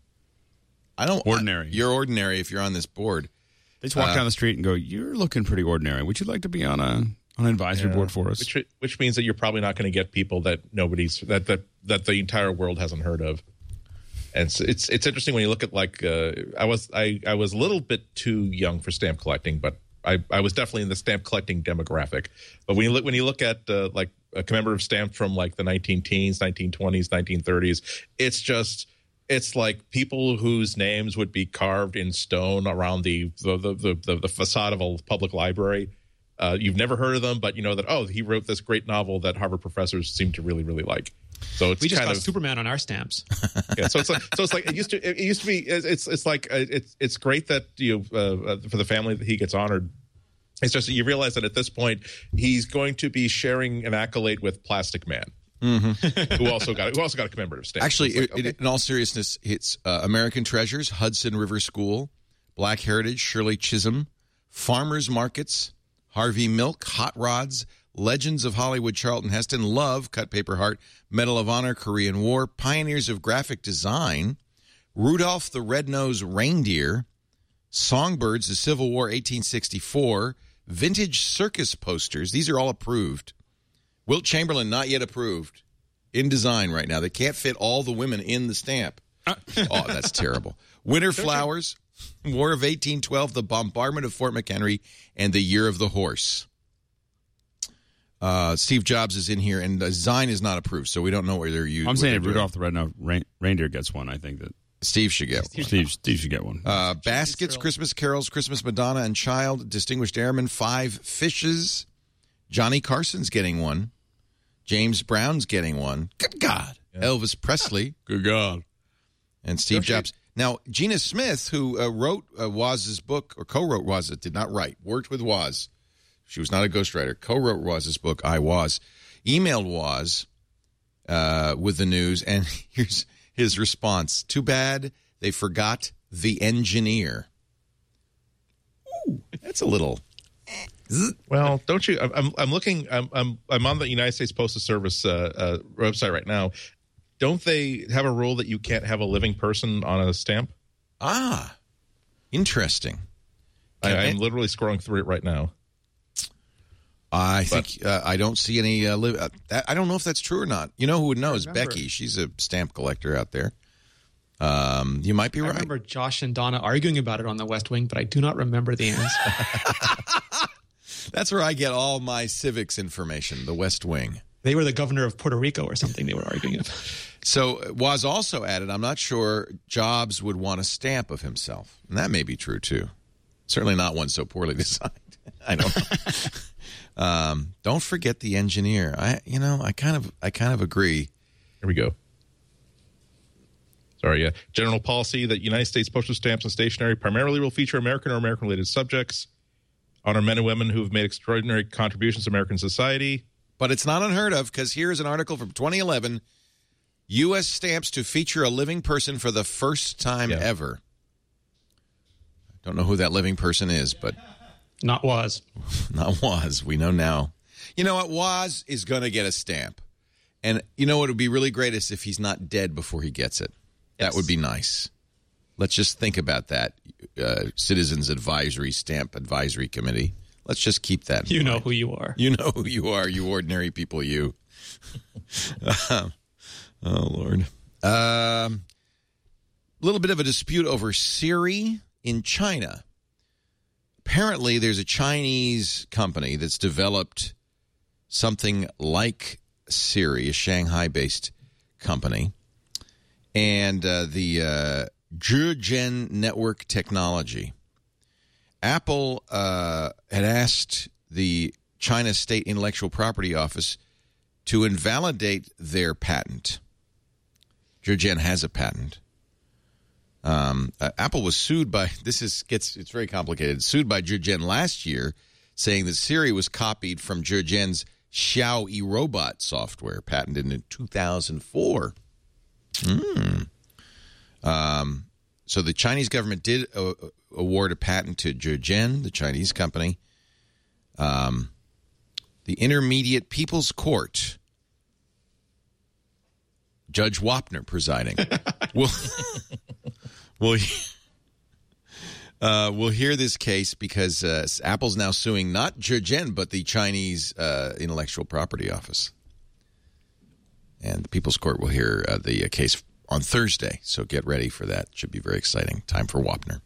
I don't ordinary. I, you're ordinary if you're on this board. They just walk uh, down the street and go, "You're looking pretty ordinary. Would you like to be on a on an advisory yeah. board for us?" Which which means that you're probably not going to get people that nobody's that that that the entire world hasn't heard of. And it's it's, it's interesting when you look at like uh, I was I, I was a little bit too young for stamp collecting, but I, I was definitely in the stamp collecting demographic. But when you look when you look at uh, like a commemorative stamp from like the nineteen teens, nineteen twenties, nineteen thirties, it's just it's like people whose names would be carved in stone around the the the, the, the facade of a public library. Uh, you've never heard of them, but you know that oh, he wrote this great novel that Harvard professors seem to really really like. So it's we just kind got of, Superman on our stamps. Yeah, so it's like so it's like it used to it used to be it's it's like uh, it's it's great that you know, uh, for the family that he gets honored. It's just that you realize that at this point he's going to be sharing an accolade with Plastic Man, mm-hmm. who also got who also got a commemorative stamp. Actually, so like, it, okay. it, in all seriousness, it's uh, American Treasures, Hudson River School, Black Heritage, Shirley Chisholm, Farmers Markets, Harvey Milk, Hot Rods, Legends of Hollywood, Charlton Heston, Love, Cut Paper Heart, Medal of Honor, Korean War, Pioneers of Graphic Design, Rudolph the Red-Nosed Reindeer, Songbirds, the Civil War, eighteen sixty-four, Vintage Circus posters. These are all approved. Wilt Chamberlain, not yet approved. In design right now. They can't fit all the women in the stamp. Oh, that's terrible. Winter Flowers, War of eighteen twelve, the Bombardment of Fort McHenry, and the Year of the Horse. Uh, Steve Jobs is in here, and the design is not approved, so we don't know where they're used. I'm saying if Rudolph the Red-Nosed Rein- Reindeer gets one, I think that Steve should get one. Steve, Steve should get one. Uh, baskets, Christmas Carols, Christmas Madonna and Child, Distinguished Airman, Five Fishes. Johnny Carson's getting one. James Brown's getting one. Good God. Yeah. Elvis Presley. Good God. And Steve Jobs. Now, Gina Smith, who uh, wrote uh, Woz's book, or co-wrote Woz, did not write, worked with Woz. She was not a ghostwriter. Co-wrote Woz's book, I Was. Emailed Woz uh, with the news, and here's his response. Too bad they forgot the engineer. Ooh, that's a little... Well, don't you? I'm I'm looking. I'm I'm I'm on the United States Postal Service uh, uh, website right now. Don't they have a rule that you can't have a living person on a stamp? Ah, interesting. I, I'm literally scrolling through it right now. I think uh, I don't see any. Uh, li- uh, that, I don't know if that's true or not. You know who would know is Becky. She's a stamp collector out there. Um, you might be I right. I remember Josh and Donna arguing about it on the West Wing, but I do not remember the answer. That's where I get all my civics information, the West Wing. They were the governor of Puerto Rico or something they were arguing about. So Woz also added, I'm not sure Jobs would want a stamp of himself. And that may be true, too. Certainly not one so poorly designed. I don't know. um, don't forget the engineer. I, you know, I kind of, I kind of agree. Here we go. Sorry, yeah. General policy that United States postal stamps and stationery primarily will feature American or American-related subjects, honor men and women who have made extraordinary contributions to American society. But it's not unheard of, because here's an article from twenty eleven, U S stamps to feature a living person for the first time yeah. ever. Don't know who that living person is, but... Not Woz. Not Woz. We know now. You know what? Woz is going to get a stamp. And you know what would be really great is if he's not dead before he gets it. That would be nice. Let's just think about that, uh, Citizens Advisory Stamp Advisory Committee. Let's just keep that in You mind. know who you are. You know who you are, you ordinary people, you. uh, oh, Lord. A um, little bit of a dispute over Siri in China. apparently there's a Chinese company that's developed something like Siri, a Shanghai-based company, and uh, the uh, Zhigen Network Technology. Apple uh, had asked the China State Intellectual Property Office to invalidate their patent. Zhigen has a patent. Um, uh, Apple was sued by, this is gets it's very complicated, sued by Zhigen last year, saying that Siri was copied from Zhigen's Xiao eRobot software, patented in two thousand four. Hmm. Um, so the Chinese government did uh, award a patent to Zhigen, the Chinese company. Um, the Intermediate People's Court, Judge Wapner presiding, will will uh, we'll hear this case because uh, Apple's now suing not Zhigen but the Chinese uh, Intellectual Property Office, and the People's Court will hear uh, the uh, case on Thursday. So get ready for that. Should be very exciting. Time for Wapner.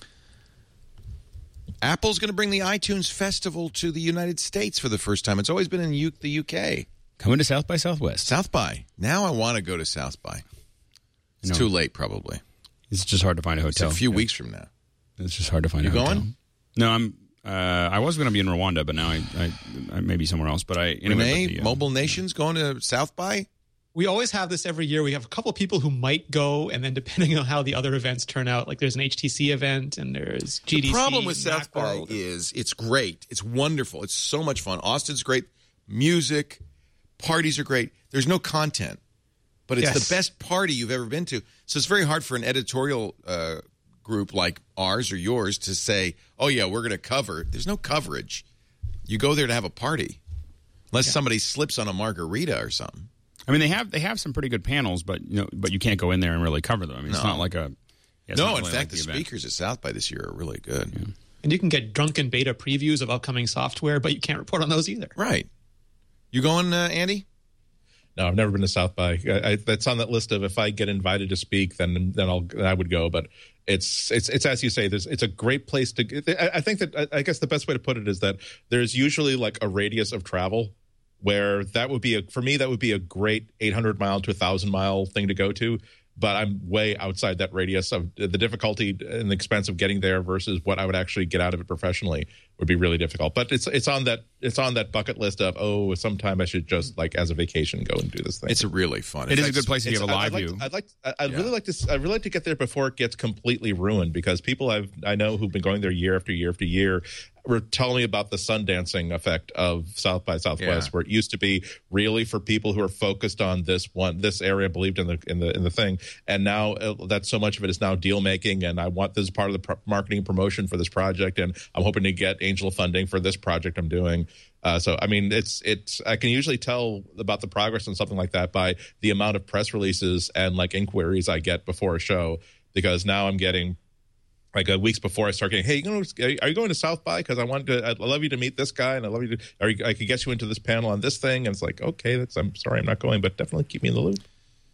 Apple's going to bring the iTunes Festival to the United States for the first time. It's always been in U- the U K. Coming to South by Southwest. South by. Now I want to go to South by. It's No. too late, probably. It's just hard to find a It's hotel. a few Yeah. weeks from now. It's just hard to find You a hotel. going? No, I'm. Uh, I was going to be in Rwanda, but now I, I, I may be somewhere else. But I anyway. Renee, but the, uh, Mobile Nation's going to South by? We always have this every year. We have a couple of people who might go, and then depending on how the other events turn out, like there's an H T C event and there's G D C. The problem with South by Macworld. is it's great. It's wonderful. It's so much fun. Austin's great. Music, parties are great. There's no content, but it's Yes. the best party you've ever been to. So it's very hard for an editorial uh, group like ours or yours to say, oh, yeah, we're going to cover. There's no coverage. You go there to have a party, unless somebody slips on a margarita or something. I mean, they have they have some pretty good panels, but you know, but you can't go in there and really cover them. I mean, it's No. not like a. Yeah, it's No, not in really fact, like the event. speakers at South by this year are really good. Yeah. And you can get drunken beta previews of upcoming software, but you can't report on those either. Right. You going, uh, Andy? No, I've never been to South by. I, I, that's on that list of if I get invited to speak, then then I'll I would go. But it's it's it's as you say, there's it's a great place to. I, I think that I, I guess the best way to put it is that there's usually like a radius of travel where that would be a for me that would be a great eight hundred mile to a thousand mile thing to go to. But I'm way outside that radius of the difficulty and the expense of getting there versus what I would actually get out of it professionally would be really difficult. But it's it's on that it's on that bucket list of oh, sometime I should just like as a vacation go and do this thing. It's a really fun. It is a It's- good place if you have a I'd live like, view. I'd like I'd Yeah. really like to I'd really like to get there before it gets completely ruined because people I've I know who've been going there year after year after year were telling me about the Sundancing effect of South by Southwest, Yeah. where it used to be really for people who are focused on this one this area, believed in the in the in the thing, and now uh, that so much of it is now deal making, and I want this as part of the pro- marketing promotion for this project, and I'm hoping to get angel funding for this project I'm doing. Uh, so I mean, it's it's I can usually tell about the progress on something like that by the amount of press releases and like inquiries I get before a show, because now I'm getting. Like uh, weeks before I start getting, hey, you know, are you going to South by? Because I want to, I'd love you to meet this guy, and I love you to, or I could get you into this panel on this thing. And it's like, okay, that's, I'm sorry, I'm not going, but definitely keep me in the loop.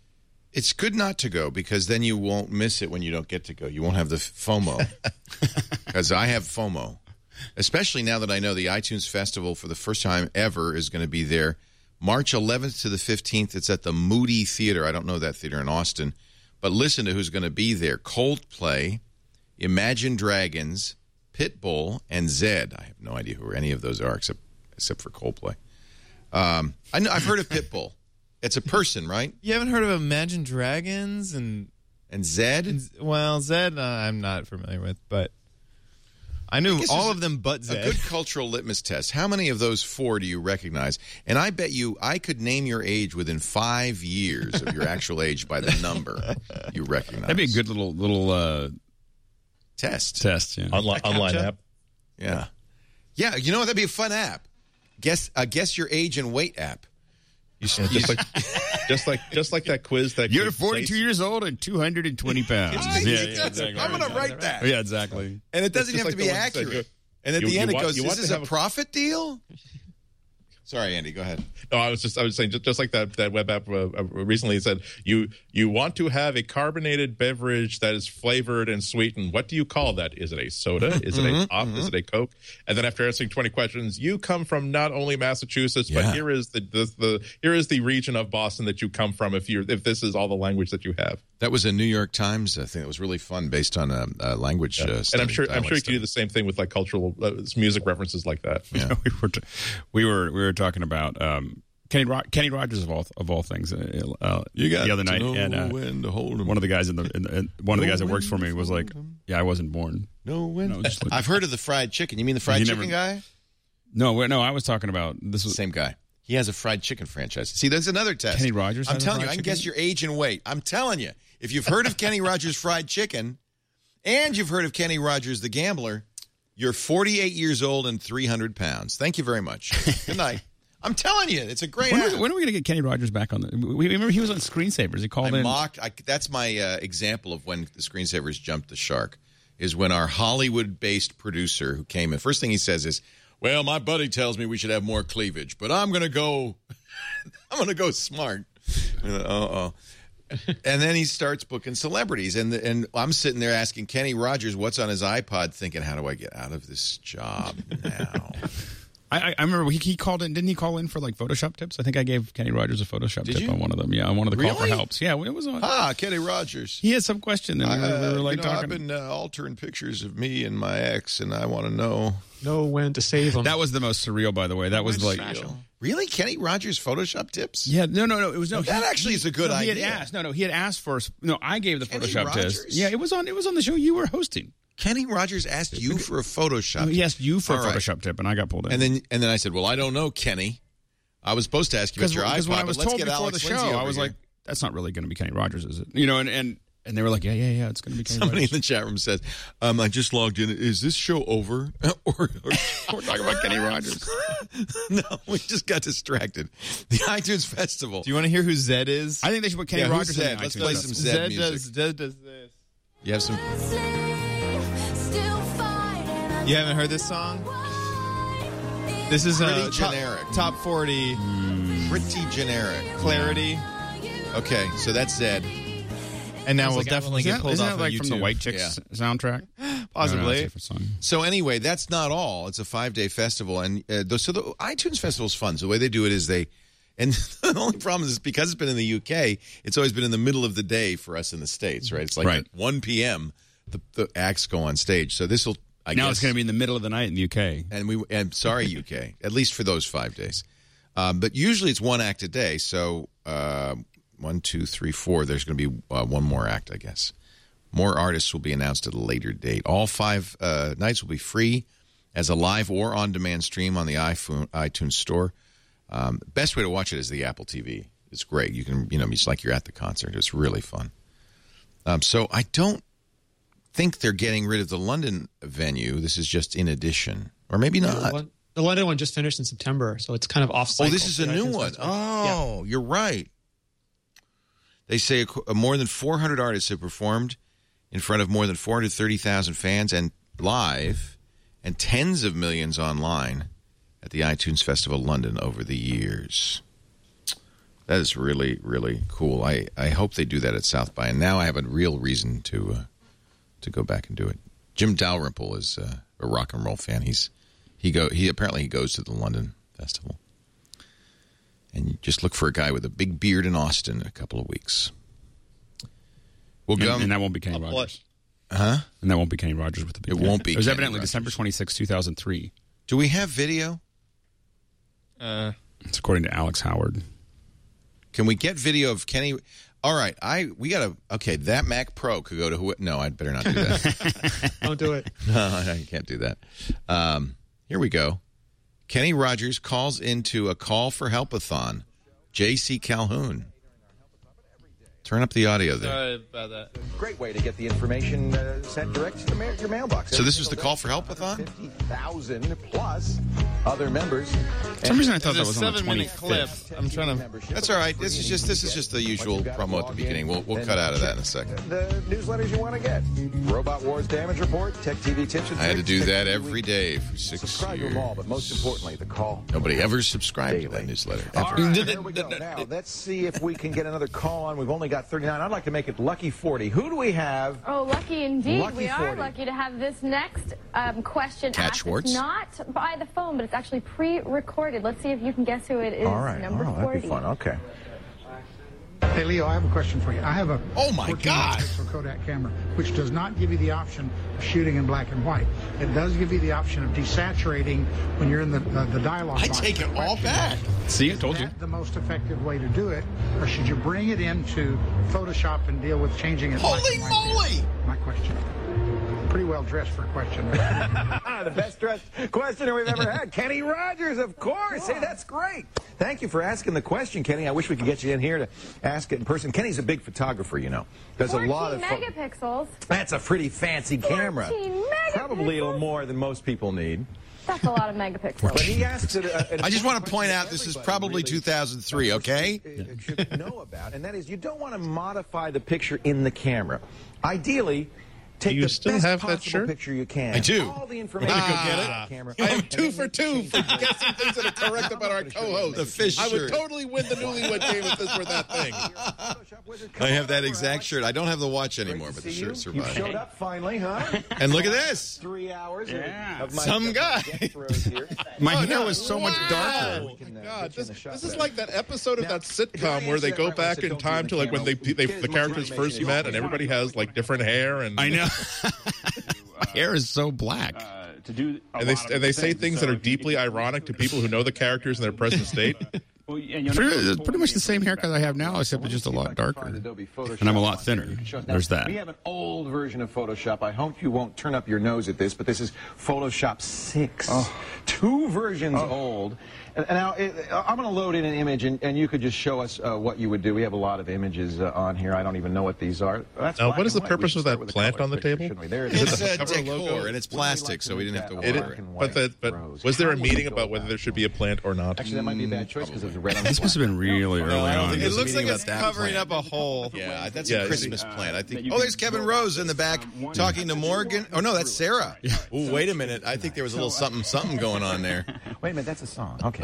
It's good not to go because then you won't miss it when you don't get to go. You won't have the FOMO. Because I have FOMO, especially now that I know the iTunes Festival for the first time ever is going to be there March eleventh to the fifteenth. It's at the Moody Theater. I don't know that theater in Austin, but listen to who's going to be there: Coldplay, Imagine Dragons, Pitbull, and Zedd. I have no idea who any of those are except except for Coldplay. Um, I know, I've heard of Pitbull. It's a person, right? You haven't heard of Imagine Dragons and, And Zedd? and well, Zed uh, I'm not familiar with, but I knew guess all it's of them but A Zed. good cultural litmus test. How many of those four do you recognize? And I bet you I could name your age within five years of your actual age by the number you recognize. That'd be a good little little uh, test. test. Yeah. Online, A online CAPTCHA? app. Yeah. Yeah, you know what? That'd be a fun app. Guess uh, guess your age and weight app. You, Yeah, you- just like, just like, just like that quiz that You're quiz forty-two place. years old and two hundred twenty pounds. I yeah, think yeah, that's it. exactly. I'm going to write that. Yeah, exactly. And it doesn't It's have just to like be the one that said accurate. you- And at you- the you end, it want- goes, you is want this to a have a- profit deal? Sorry, Andy. Go ahead. No, I was just I was saying just, just like that that web app uh, uh, recently said you you want to have a carbonated beverage that is flavored and sweetened. What do you call that? Is it a soda? Is it Mm-hmm, a pop? mm-hmm. Is it a Coke? And then after answering twenty questions, you come from not only Massachusetts, Yeah. but here is the, the the here is the region of Boston that you come from. If you if this is all the language that you have, That was a New York Times uh, thing. It was really fun, based on a, a language. Yeah. Uh, and study, I'm sure I'm dialect sure you study. can do the same thing with like cultural uh, music references like that. Yeah. we were t- we were we were talking about um, Kenny Ro- Kenny Rogers of all of all things. Uh, uh, You got the other night, to know and uh, when to hold 'em. one of the guys in the, in the in, one of the Know guys that works for when me to was like, hold 'em. "Yeah, I wasn't born." No, when. No, just like- I've heard of the fried chicken. You mean the fried He chicken never- guy? No, wait, no, I was talking about this was Same guy. He has a fried chicken franchise. See, that's another test. Kenny Rogers I'm has a telling you, fried I can chicken? guess your age and weight. I'm telling you, if you've heard of Kenny Rogers Fried Chicken, and you've heard of Kenny Rogers the Gambler, you're forty-eight years old and three hundred pounds. Thank you very much. Good night. I'm telling you, it's a great. When, app. are, when are we going to get Kenny Rogers back on the? We remember he was on Screensavers. He called I in. mocked. I, that's my uh, example of when the Screensavers jumped the shark. Is when our Hollywood-based producer who came in. First thing he says is, "Well, my buddy tells me we should have more cleavage, but I'm going to go. I'm going to go smart." Uh oh. And then he starts booking celebrities, and the, and I'm sitting there asking Kenny Rogers what's on his iPod, thinking, "How do I get out of this job now?" I, I remember he, he called in. Didn't he call in for like Photoshop tips? I think I gave Kenny Rogers a Photoshop Did tip you? on one of them. Yeah, on one of the call for Really? helps. Yeah, it was on. Ah, Kenny Rogers. He had some question, and we were, we Uh, were like you know, talking. I've been uh, altering pictures of me and my ex, and I want to know. Know when to save them. That was the most surreal, by the way. That was like, Really, Kenny Rogers Photoshop tips? yeah, no, no, no. It was no. That he- actually is a good no, he idea. had asked. No, no, he had asked for. No, I gave the Kenny Photoshop Rogers? test. Yeah, it was on. It was on the show you were hosting. Kenny Rogers asked you for a Photoshop. He asked you for All a right. Photoshop tip, and I got pulled in. And then and then I said, "Well, I don't know, Kenny. I was supposed to ask you about your because iPod, when I was but let's told get before Alex the Lindsay show, over I was here." like, "That's not really going to be Kenny Rogers, is it?" You know, and and, and they were like, "Yeah, yeah, yeah, it's going to be Kenny Somebody in Rogers." the chat room says, um, "I just logged in. Is this show over?" or, or We're talking about Kenny Rogers. no, we just got distracted. The iTunes Festival. Do you want to hear who Zed is? I think they should put Kenny Yeah, who's Rogers in Zed? the Let's iTunes play Festival. some Zed Zed music. does, Zed does this. You have some. You haven't heard this song? This is Pretty uh, top, generic. top forty Pretty generic. clarity, Okay, so that's Zed. and now we'll Like, definitely isn't get that- pulled isn't off that like of from YouTube. the White Chicks Yeah. soundtrack? Possibly. No, no, that's a different song. So anyway, that's not all. It's a five-day festival, and uh, the, so the iTunes Festival is fun. So the way they do it is they, and the only problem is because it's been in the U K, it's always been in the middle of the day for us in the States, right? It's like Right. at one p.m. the, the acts go on stage. So this will, I Now guess, it's going to be in the middle of the night in the U K. and we and sorry U K, at least for those five days. Um, but usually it's one act a day. So uh, one, two, three, four. There's going to be uh, one more act, I guess. More artists will be announced at a later date. All five uh, nights will be free as a live or on-demand stream on the iPhone, iTunes Store. Um, best way to watch it is the Apple T V. It's great. You can, you know, it's like you're at the concert. It's really fun. Um, so I don't think they're getting rid of the London venue. This is just in addition, or maybe The not. Lon- The London one just finished in September, so it's kind of off Oh, cycle. this is a for new iTunes one. Festival. Oh, you're right. They say uh, more than four hundred artists have performed in front of more than four hundred thirty thousand fans and live, and tens of millions online at the iTunes Festival London over the years. That is really, really cool. I, I hope they do that at South by, and now I have a real reason to uh, to go back and do it. Jim Dalrymple is uh, a rock and roll fan. He's he go he apparently he goes to the London Festival. And you just look for a guy with a big beard in Austin in a couple of weeks. We'll And, go. and that won't be Kenny I'll Rogers. Huh? And that won't be Kenny Rogers with the big It beard. won't be It was Kenny evidently Rogers. December twenty-sixth, two thousand three. Do we have video? Uh, It's according to Alex Howard. Can we get video of Kenny? All right, I we gotta. Okay, that Mac Pro could go to who? No, I'd better not do that. Don't do it. No, no, you can't do that. Um, here we go. Kenny Rogers calls into a call for help-a-thon. J C Calhoun. Turn up the audio there. Sorry about that. Great way to get the information uh, sent direct to the ma- your mailbox. So this was the call for help-a-thon? fifty thousand plus other members. For some reason I thought that There's was a on the seven-minute clip. twenty-fifth. I'm trying to. That's all right. This is just this is just the usual promo at the beginning. We'll we'll cut out of that in a second. The newsletters you want to get. Robot Wars Damage Report, Tech T V Tips and I had to do Tricks, that Tech T V every Week. day for six Subscribe to years. them all, but most importantly, the call. Nobody ever subscribed to that Daily. newsletter. All Ever. right, here we go. Now, let's see if we can get another call on. We've only got thirty-nine. I'd like to make it lucky forty. Who do we have? Oh, lucky indeed. Lucky we are forty. lucky to have this next um, question Cat asked. Schwartz? It's not by the phone, but it's actually pre-recorded. Let's see if you can guess who it is. All right. Number Oh, that'd forty. be fun. Okay. Hey, Leo, I have a question for you. I have a Oh, my God. fourteen megapixel Kodak camera, which does not give you the option of shooting in black and white. It does give you the option of desaturating when you're in the uh, the dialogue I box. take it The all question back. is, See, I is told you. that the most effective way to do it, or should you bring it into Photoshop and deal with changing it? black Holy and white? moly! My question. Pretty well dressed for a question. The best dressed questioner we've ever had. Kenny Rogers, of course. Hey, that's great. Thank you for asking the question, Kenny. I wish we could get you in here to ask it in person. Kenny's a big photographer, you know. Does a lot of fourteen pho- megapixels. That's a pretty fancy camera. fourteen megapixels. Probably a little more than most people need. That's a lot of megapixels. But he asked it. Uh, I just want to point out this is probably two thousand three, okay? Should know about, and that is you don't want to modify the picture in the camera. Ideally, take you the still best have that possible shirt? picture you can. I do. All the information. Go on get it. the camera. I am And two then for make two changes. for guessing things that are correct about our co-host. The fish I would shirt. totally win the newlywed game if this were that thing. I have that exact shirt. I don't have the watch anymore, but the shirt You survived. showed up finally, huh? And look at this. Three hours of- Yeah. of my Some guy. guest throws here. My Oh, hair no. was so much darker. We can, uh, God, get you this, in the shot this is better. like that episode of Now, that sitcom where they go back in time to like when they, they the characters first met and everybody has like different hair and I know. My hair is so black. to do a and they lot of and they say things. things So that are if you- deeply ironic to people who know the characters in their present state. Well, and you're not Pretty, going it's to pretty much the same haircut I have now, except it's just a lot darker. And I'm a lot thinner. There's that. We have an old version of Photoshop. I hope you won't turn up your nose at this, but this is Photoshop six. Two versions old. And and now it, I'm going to load in an image, and, and you could just show us uh, what you would do. We have a lot of images uh, on here. I don't even know what these are. That's Now, black what is and the white. We purpose should of start that with the plant color on the picture, table? shouldn't we? There it It's is. a cover logo? decor, and it's plastic, so we didn't have to It, water it. but the, but was there a meeting about whether there should be a plant or not? Actually, that might be a bad choice because it's red on the This must have been really early I don't on. think It There's a looks like meeting it's about that covering plant. up a hole. Yeah, that's Yeah, a you Christmas see, uh, plant. I that think. you Oh, can there's Kevin build Rose in the back um, one- talking to Morgan. Oh no, that's Sarah. Ooh, wait a minute. I think there was a little something, something going on there. Wait a minute, that's a song. Okay.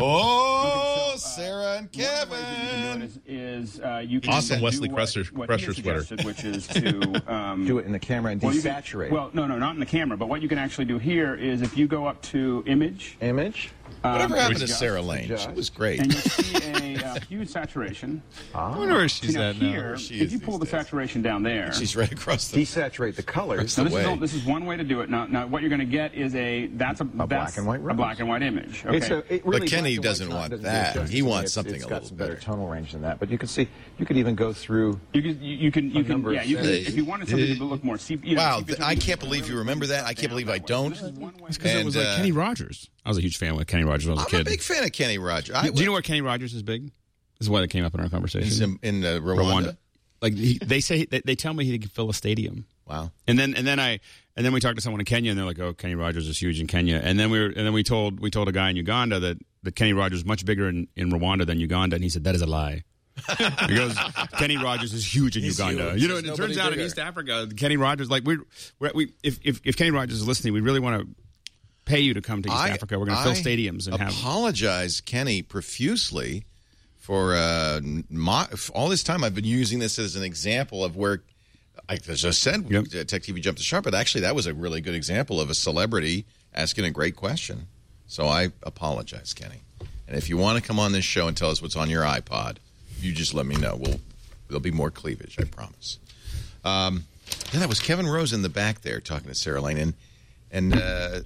Oh, so, uh, Sarah and One of the ways that you can do Kevin. it is, is uh, you can Awesome do Wesley what- Crusher- what Crusher he sweater. suggested, which is to um, Do it in the camera and well, you can- desaturate. Well, no, no, not in the camera. But what you can actually do here is if you go up to image, Image. Whatever um, happened to adjust, Sarah Lane? She adjust. was great. and you see a uh, huge saturation. I wonder where she's now at now. here, she if is you pull the these days. saturation down there, She's right across the. Desaturate the colors. the now, this, way. is all, this is one way to do it. Now, now what you're going to get is a that's a, black that's and white a rose. black and white image. Okay. It's a, it really, But Kenny black and doesn't white's not- want doesn't do that. it justice. He wants It's- something it's a got little some better better. tonal range than that. But you can see, you could even go through. You can, you, you can, you can, number of yeah, you can, settings. if you wanted something to look more, see, you know, Wow, see th- I can't believe you remember that. I can't believe I don't. It's because it And, was like uh, Kenny Rogers. I was a huge fan of Kenny Rogers when I was a I'm a kid. big fan of Kenny Rogers. I, Do you know where Kenny Rogers is big? This is why that came up in our conversation. He's in, in uh, Rwanda. Like he, they say, they, they tell me he could fill a stadium. Wow. And then and then I and then we talked to someone in Kenya, and they're like, "Oh, Kenny Rogers is huge in Kenya." And then we were and then we told we told a guy in Uganda that, that Kenny Rogers is much bigger in, in Rwanda than Uganda, and he said that is a lie. He goes, Kenny Rogers is huge in He's Uganda. huge. You know, There's and it nobody turns out bigger. in East Africa, Kenny Rogers, like we're, we're we if, if if Kenny Rogers is listening, we really want to pay you to come to East I, Africa. We're going to fill I stadiums and have. apologize, Kenny, profusely for uh, mo- all this time. I've been using this as an example of where, I just said, Yep. uh, Tech T V jumped the shark, but actually that was a really good example of a celebrity asking a great question. So I apologize, Kenny. And if you want to come on this show and tell us what's on your iPod, you just let me know. We'll there'll be more cleavage, I promise. Um, yeah, that was Kevin Rose in the back there talking to Sarah Lane, and and uh,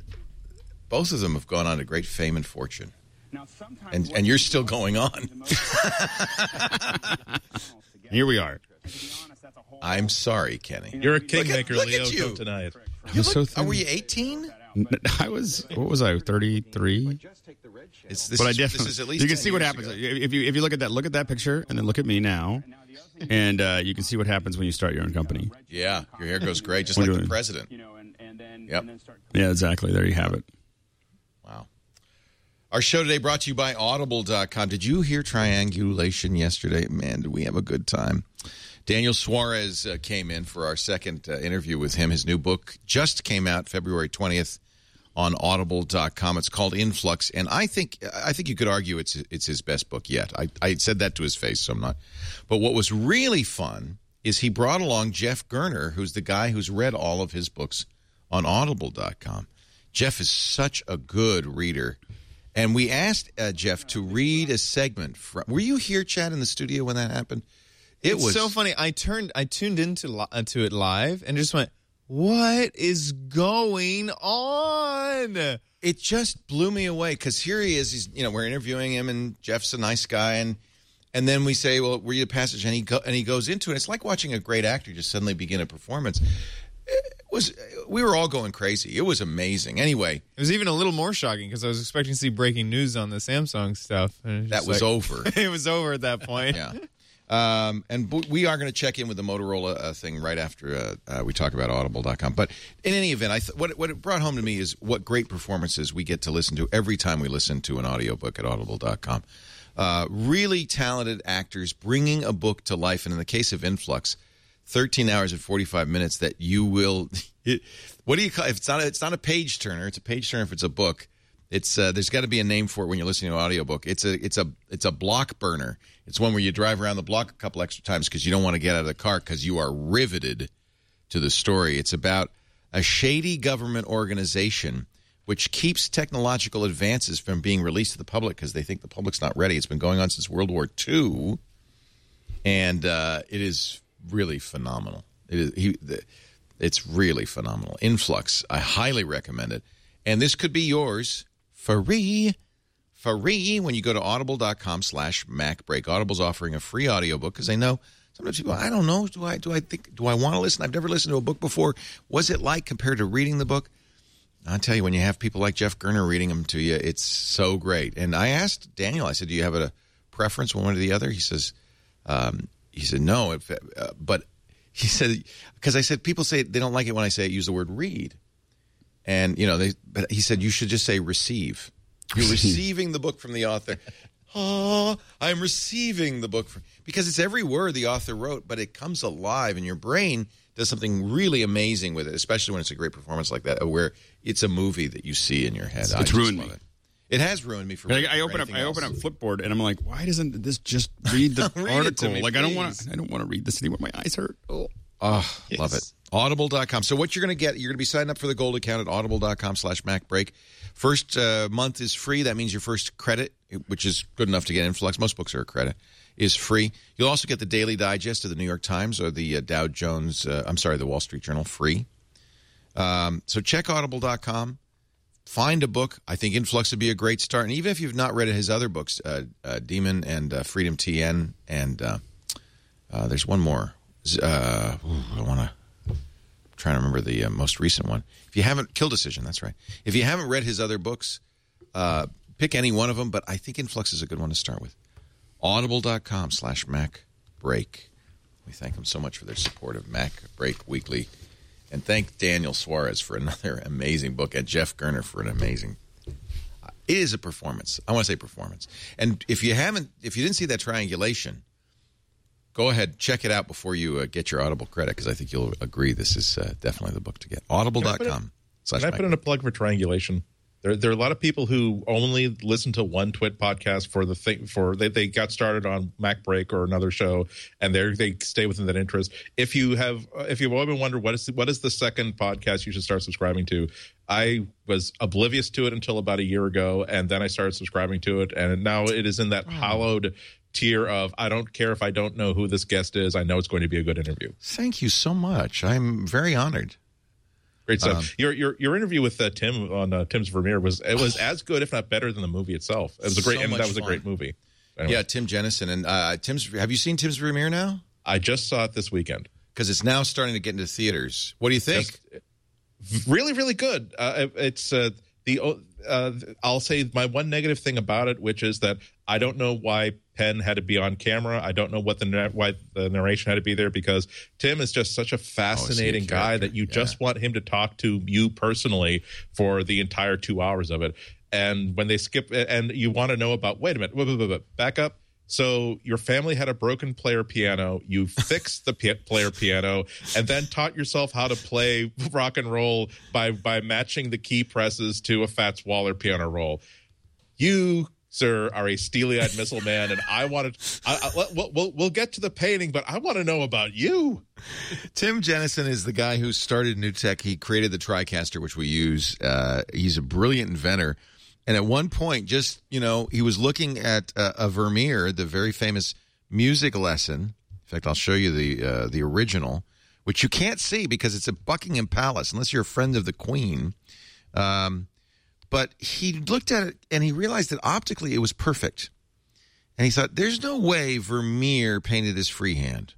both of them have gone on to great fame and fortune. Now, sometimes And what and you're you still want going is on. the most- Here we are. To be honest, that's a whole- I'm sorry, Kenny. You're a Look at- kingmaker, look Leo. at you. Don't deny it. You so look, thin. were you eighteen? I was what was I thirty-three? It's this. But is, I this definitely is at least you can ten see what years happens ago. if you if you look at that. Look at that picture, and then look at me now, and uh, you can see what happens when you start your own company. Yeah, your hair goes great, just We're like doing- the president. Yep. Yeah, exactly. There you have it. Wow. Our show today brought to you by Audible dot com. Did you hear Triangulation yesterday? Man, did we have a good time. Daniel Suarez uh, came in for our second uh, interview with him. His new book just came out February twentieth on Audible dot com. It's called Influx, and I think I think you could argue it's it's his best book yet. I, I said that to his face, so I'm not. But what was really fun is he brought along Jeff Gerner, who's the guy who's read all of his books on Audible dot com. Jeff is such a good reader. And we asked uh, Jeff to read a segment from. Were you here, Chad, in the studio when that happened? It it's was so funny. I turned, I tuned into li- uh, to it live and just went, "What is going on?" It just blew me away because here he is. He's, you know, we're interviewing him, and Jeff's a nice guy, and and then we say, "Well, read a passage," and he go, and he goes into it. It's like watching a great actor just suddenly begin a performance. It was we were all going crazy. It was amazing. Anyway, It was even a little more shocking because I was expecting to see breaking news on the Samsung stuff. And that was like, over. It was over at that point. Yeah. Um, and b- we are going to check in with the Motorola uh, thing right after uh, uh, we talk about Audible dot com. But in any event, I th- what, it, what it brought home to me is what great performances we get to listen to every time we listen to an audiobook at Audible dot com. Uh, really talented actors bringing a book to life. And in the case of Influx, thirteen hours and forty-five minutes that you will it, what do you call if it's not a, it's not a page turner, it's a page turner if it's a book. It's uh, there's got to be a name for it when you're listening to an audiobook. It's a it's a it's a block burner. It's one where you drive around the block a couple extra times because you don't want to get out of the car because you are riveted to the story. It's about a shady government organization which keeps technological advances from being released to the public because they think the public's not ready. It's been going on since World War Two, and uh, it is really phenomenal. It is he, it's really phenomenal. Influx, I highly recommend it, and this could be yours for free, free when you go to audible dot com slash MacBreak. Audible's offering a free audiobook because they know sometimes people, I don't know, do I do I think do I want to listen? I've never listened to a book before. What's it like compared to reading the book? I'll tell you, when you have people like Jeff Gerner reading them to you, it's so great. And I asked Daniel, I said, do you have a preference one way or the other? He says, um, he said, no, if, uh, but he said, because I said, people say they don't like it when I say use the word read. And, you know, they, but he said, you should just say receive. You're receiving the book from the author. Oh, I'm receiving the book from, because it's every word the author wrote, but it comes alive and your brain does something really amazing with it, especially when it's a great performance like that, where it's a movie that you see in your head. It's, I it's just ruined love me. It. It has ruined me for. I, I for open up. anything I else. open up Flipboard, and I'm like, why doesn't this just read the Read it to article? me, like, I don't want. please. I don't want to read this anymore. My eyes hurt. Oh, Oh, Yes. love it. Audible dot com. So what you're going to get, you're going to be signing up for the gold account at audible dot com slash MacBreak. First uh, month is free. That means your first credit, which is good enough to get Influx. Most books are a credit, is free. You'll also get the daily digest of the New York Times or the uh, Dow Jones, uh, I'm sorry, the Wall Street Journal free. Um, so check audible dot com. Find a book. I think Influx would be a great start. And even if you've not read his other books, uh, uh, Demon and uh, Freedom T N, and uh, uh, there's one more. Uh, ooh, I want to try to remember the uh, most recent one. If you haven't, Kill Decision, that's right. If you haven't read his other books, uh, pick any one of them, but I think Influx is a good one to start with. audible dot com slash MacBreak. We thank them so much for their support of MacBreak Weekly. And thank Daniel Suarez for another amazing book, and Jeff Gerner for an amazing. It is a performance. I want to say performance. And if you haven't, if you didn't see that Triangulation, go ahead, check it out before you uh, get your Audible credit, because I think you'll agree this is uh, definitely the book to get. audible dot com. Can I put in a plug for Triangulation? There, there are a lot of people who only listen to one Twit podcast for the thing. For they, they got started on MacBreak or another show, and they they stay within that interest. If you have, if you've ever wondered what is what is the second podcast you should start subscribing to, I was oblivious to it until about a year ago, and then I started subscribing to it, and now it is in that oh. hallowed tier of I don't care if I don't know who this guest is. I know it's going to be a good interview. Thank you so much. I'm very honored. Great stuff. Um, your your your interview with uh, Tim on uh, Tim's Vermeer was it was as good, if not better, than the movie itself. It was a great, so and that was fun. a great movie. Anyway. Yeah, Tim Jennison and uh, Tim's. Have you seen Tim's Vermeer now? I just saw it this weekend because it's now starting to get into theaters. What do you think? Just, really, really good. Uh, it's uh, the uh, I'll say my one negative thing about it, which is that I don't know why Penn had to be on camera. I don't know what the why the narration had to be there, because Tim is just such a fascinating oh, guy that you yeah. just want him to talk to you personally for the entire two hours of it. And when they skip, and you want to know about, wait a minute, wait, wait, wait, wait, back up. So your family had a broken player piano. You fixed the p- player piano and then taught yourself how to play rock and roll by by matching the key presses to a Fats Waller piano roll. You, sir, are a steely-eyed missile man, and I wanted. I, I, we'll, we'll we'll get to the painting, but I want to know about you. Tim Jennison is the guy who started NewTek. He created the TriCaster, which we use. Uh, he's a brilliant inventor. And at one point, just, you know, he was looking at uh, a Vermeer, the very famous music lesson. In fact, I'll show you the uh, the original, which you can't see because it's at Buckingham Palace, unless you're a friend of the Queen. Um, but he looked at it, and he realized that optically it was perfect. And he thought, there's no way Vermeer painted this freehand.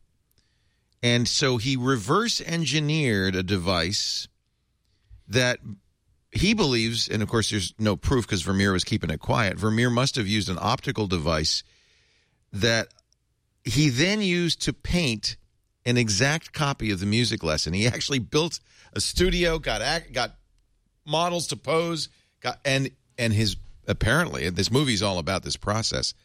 And so he reverse engineered a device that he believes, and of course there's no proof because Vermeer was keeping it quiet, Vermeer must have used an optical device that he then used to paint an exact copy of the music lesson. He actually built a studio, got act, got models to pose, got and and his apparently, this movie's all about this process.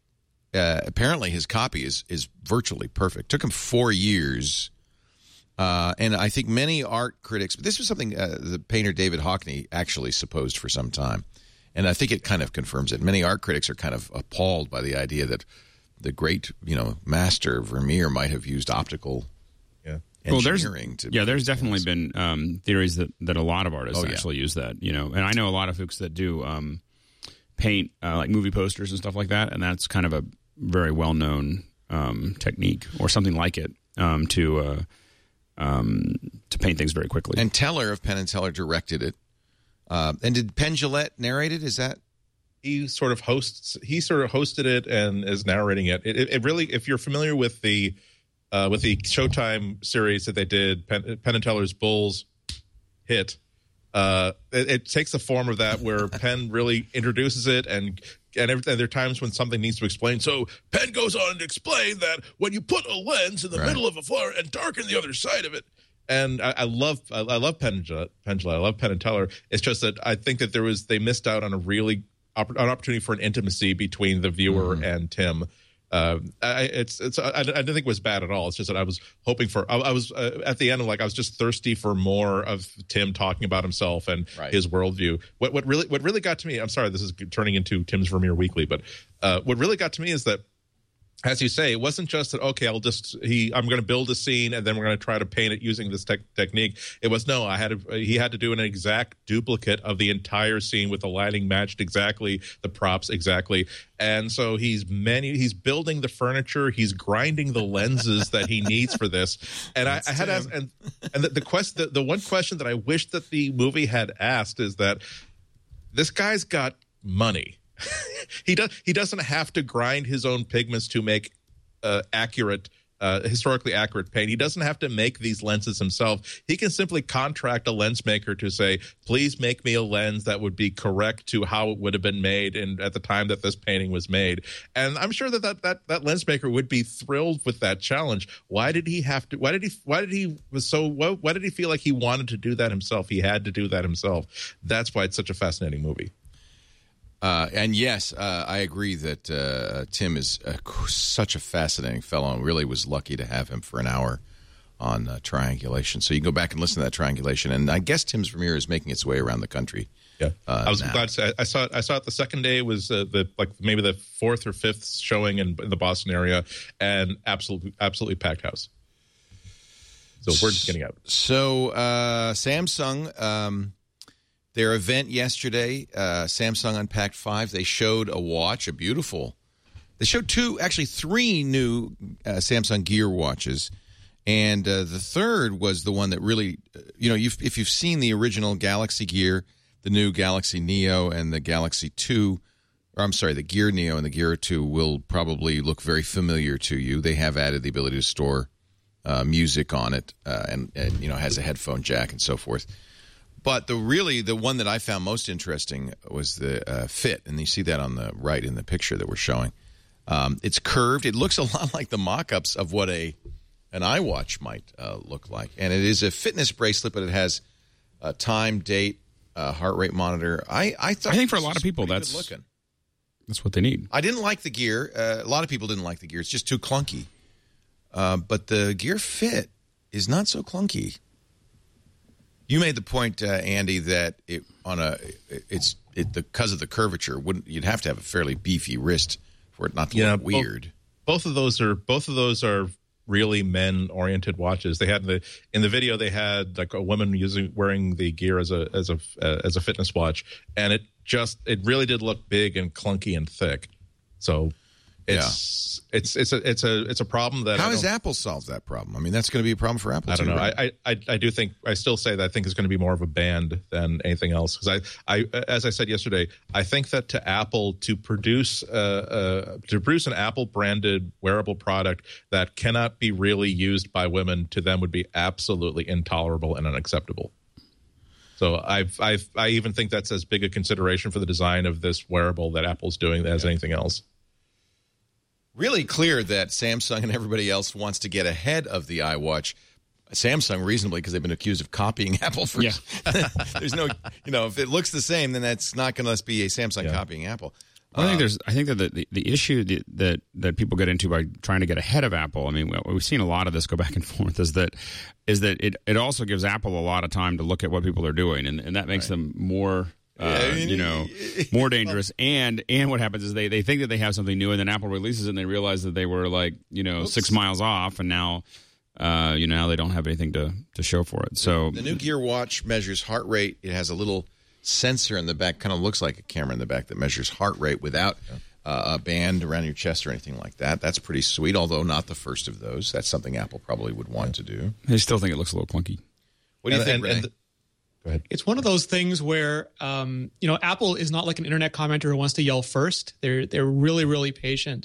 Uh, apparently his copy is is virtually perfect. Took him four years. Uh, and I think many art critics, but this was something uh, the painter David Hockney actually supposed for some time. And I think it kind of confirms it. Many art critics are kind of appalled by the idea that the great, you know, master Vermeer might have used optical yeah. engineering. Well, to yeah, there's definitely been um, theories that, that a lot of artists oh, yeah. actually use that, you know. And I know a lot of folks that do um, paint uh, like movie posters and stuff like that, and that's kind of a very well-known um, technique or something like it um, to uh, um, to paint things very quickly. And Teller of Penn and Teller directed it. Uh, and did Penn Jillette narrate it? Is that? He sort of hosts. He sort of hosted it and is narrating it. It, it, it really, if you're familiar with the uh, with the Showtime series that they did, Penn, Penn and Teller's Bulls hit, uh, it, it takes the form of that, where Penn really introduces it, and and, every, and there are times when something needs to explain. So Penn goes on to explain that when you put a lens in the right. middle of a flower and darken the other side of it. And I, I love, I, I love Penn and Jillette, Penn and Jillette. I love Penn and Teller. It's just that I think that there was, they missed out on a really an opportunity for an intimacy between the viewer mm-hmm. and Tim. Uh, I, it's, it's, I, I didn't think it was bad at all. It's just that I was hoping for, I, I was uh, at the end of like, I was just thirsty for more of Tim talking about himself and right. his worldview. What, what really, what really got to me, I'm sorry, this is turning into Tim's Vermeer Weekly, but uh, what really got to me is that, as you say, it wasn't just that, okay, I'll just, he, I'm going to build a scene and then we're going to try to paint it using this te- technique. It was, no, I had to, he had to do an exact duplicate of the entire scene with the lighting matched exactly, the props exactly. And so he's many, he's building the furniture, he's grinding the lenses that he needs for this. And I, I had to ask, and, and the, the quest, the, the one question that I wish that the movie had asked is that this guy's got money. he does. He doesn't have to grind his own pigments to make uh, accurate, uh, historically accurate paint. He doesn't have to make these lenses himself. He can simply contract a lens maker to say, "Please make me a lens that would be correct to how it would have been made and at the time that this painting was made." And I'm sure that that that, that lens maker would be thrilled with that challenge. Why did he have to? Why did he? Why did he was so? Why, why did he feel like he wanted to do that himself? He had to do that himself. That's why it's such a fascinating movie. Uh, and yes, uh, I agree that uh, Tim is a, such a fascinating fellow, and really was lucky to have him for an hour on uh, Triangulation. So you can go back and listen to that Triangulation, and I guess Tim's Vermeer is making its way around the country. Yeah, uh, I was now. glad to say I saw it. I saw it the second day. It was uh, the like maybe the fourth or fifth showing in, in the Boston area, and absolutely absolutely packed house. So we're getting out. So uh, Samsung. Um, Their event yesterday, uh, Samsung Unpacked five, they showed a watch, a beautiful. They showed two, actually three new uh, Samsung Gear watches. And uh, the third was the one that really, you know, you've, if you've seen the original Galaxy Gear, the new Galaxy Neo and the Galaxy two, or I'm sorry, the Gear Neo and the Gear two will probably look very familiar to you. They have added the ability to store uh, music on it uh, and, and, you know, has a headphone jack and so forth. But the really the one that I found most interesting was the uh, Fit, and you see that on the right in the picture that we're showing. Um, it's curved. It looks a lot like the mock-ups of what a an iWatch might uh, look like, and it is a fitness bracelet, but it has a time, date, uh, heart rate monitor. I I, thought I think for a lot of people that's looking. That's what they need. I didn't like the gear. Uh, a lot of people didn't like the gear. It's just too clunky. Uh, but the Gear Fit is not so clunky. You made the point, uh, Andy, that it on a it's it because of the curvature. Wouldn't you'd have to have a fairly beefy wrist for it not to yeah, look weird. Both, both of those are both of those are really men-oriented watches. They had the in the video they had like a woman using wearing the gear as a as a uh, as a fitness watch, and it just it really did look big and clunky and thick. So it's yeah. it's it's a it's a it's a problem that how has Apple solved that problem? I mean, that's going to be a problem for Apple. I don't too, know. right? I, I I do think I still say that I think it's going to be more of a band than anything else because I I as I said yesterday, I think that to Apple to produce uh, uh to produce an Apple branded wearable product that cannot be really used by women to them would be absolutely intolerable and unacceptable. So I've, I've, I even think that's as big a consideration for the design of this wearable that Apple's doing as yeah. anything else. Really clear that Samsung and everybody else wants to get ahead of the iWatch. Samsung, reasonably, because they've been accused of copying Apple. For yeah. There's no, you know, if it looks the same, then that's not going to be a Samsung yeah. copying Apple. Well, I think there's. I think that the, the, the issue that, that that people get into by trying to get ahead of Apple. I mean, we've seen a lot of this go back and forth. Is that is that it, it also gives Apple a lot of time to look at what people are doing, and, and that makes right. them more. Uh, yeah, I mean, you know, more dangerous. And and what happens is they, they think that they have something new, and then Apple releases it, and they realize that they were like you know Oops. six miles off, and now. Uh, you know, now they don't have anything to, to show for it. So the new Gear Watch measures heart rate. It has a little sensor in the back, kind of looks like a camera in the back that measures heart rate without uh, a band around your chest or anything like that. That's pretty sweet, although not the first of those. That's something Apple probably would want to do. I still think it looks a little clunky. What do you and, think, and, Ray? and the, Go ahead. It's one of those things where, um, you know, Apple is not like an internet commenter who wants to yell first. They're they're really, really patient.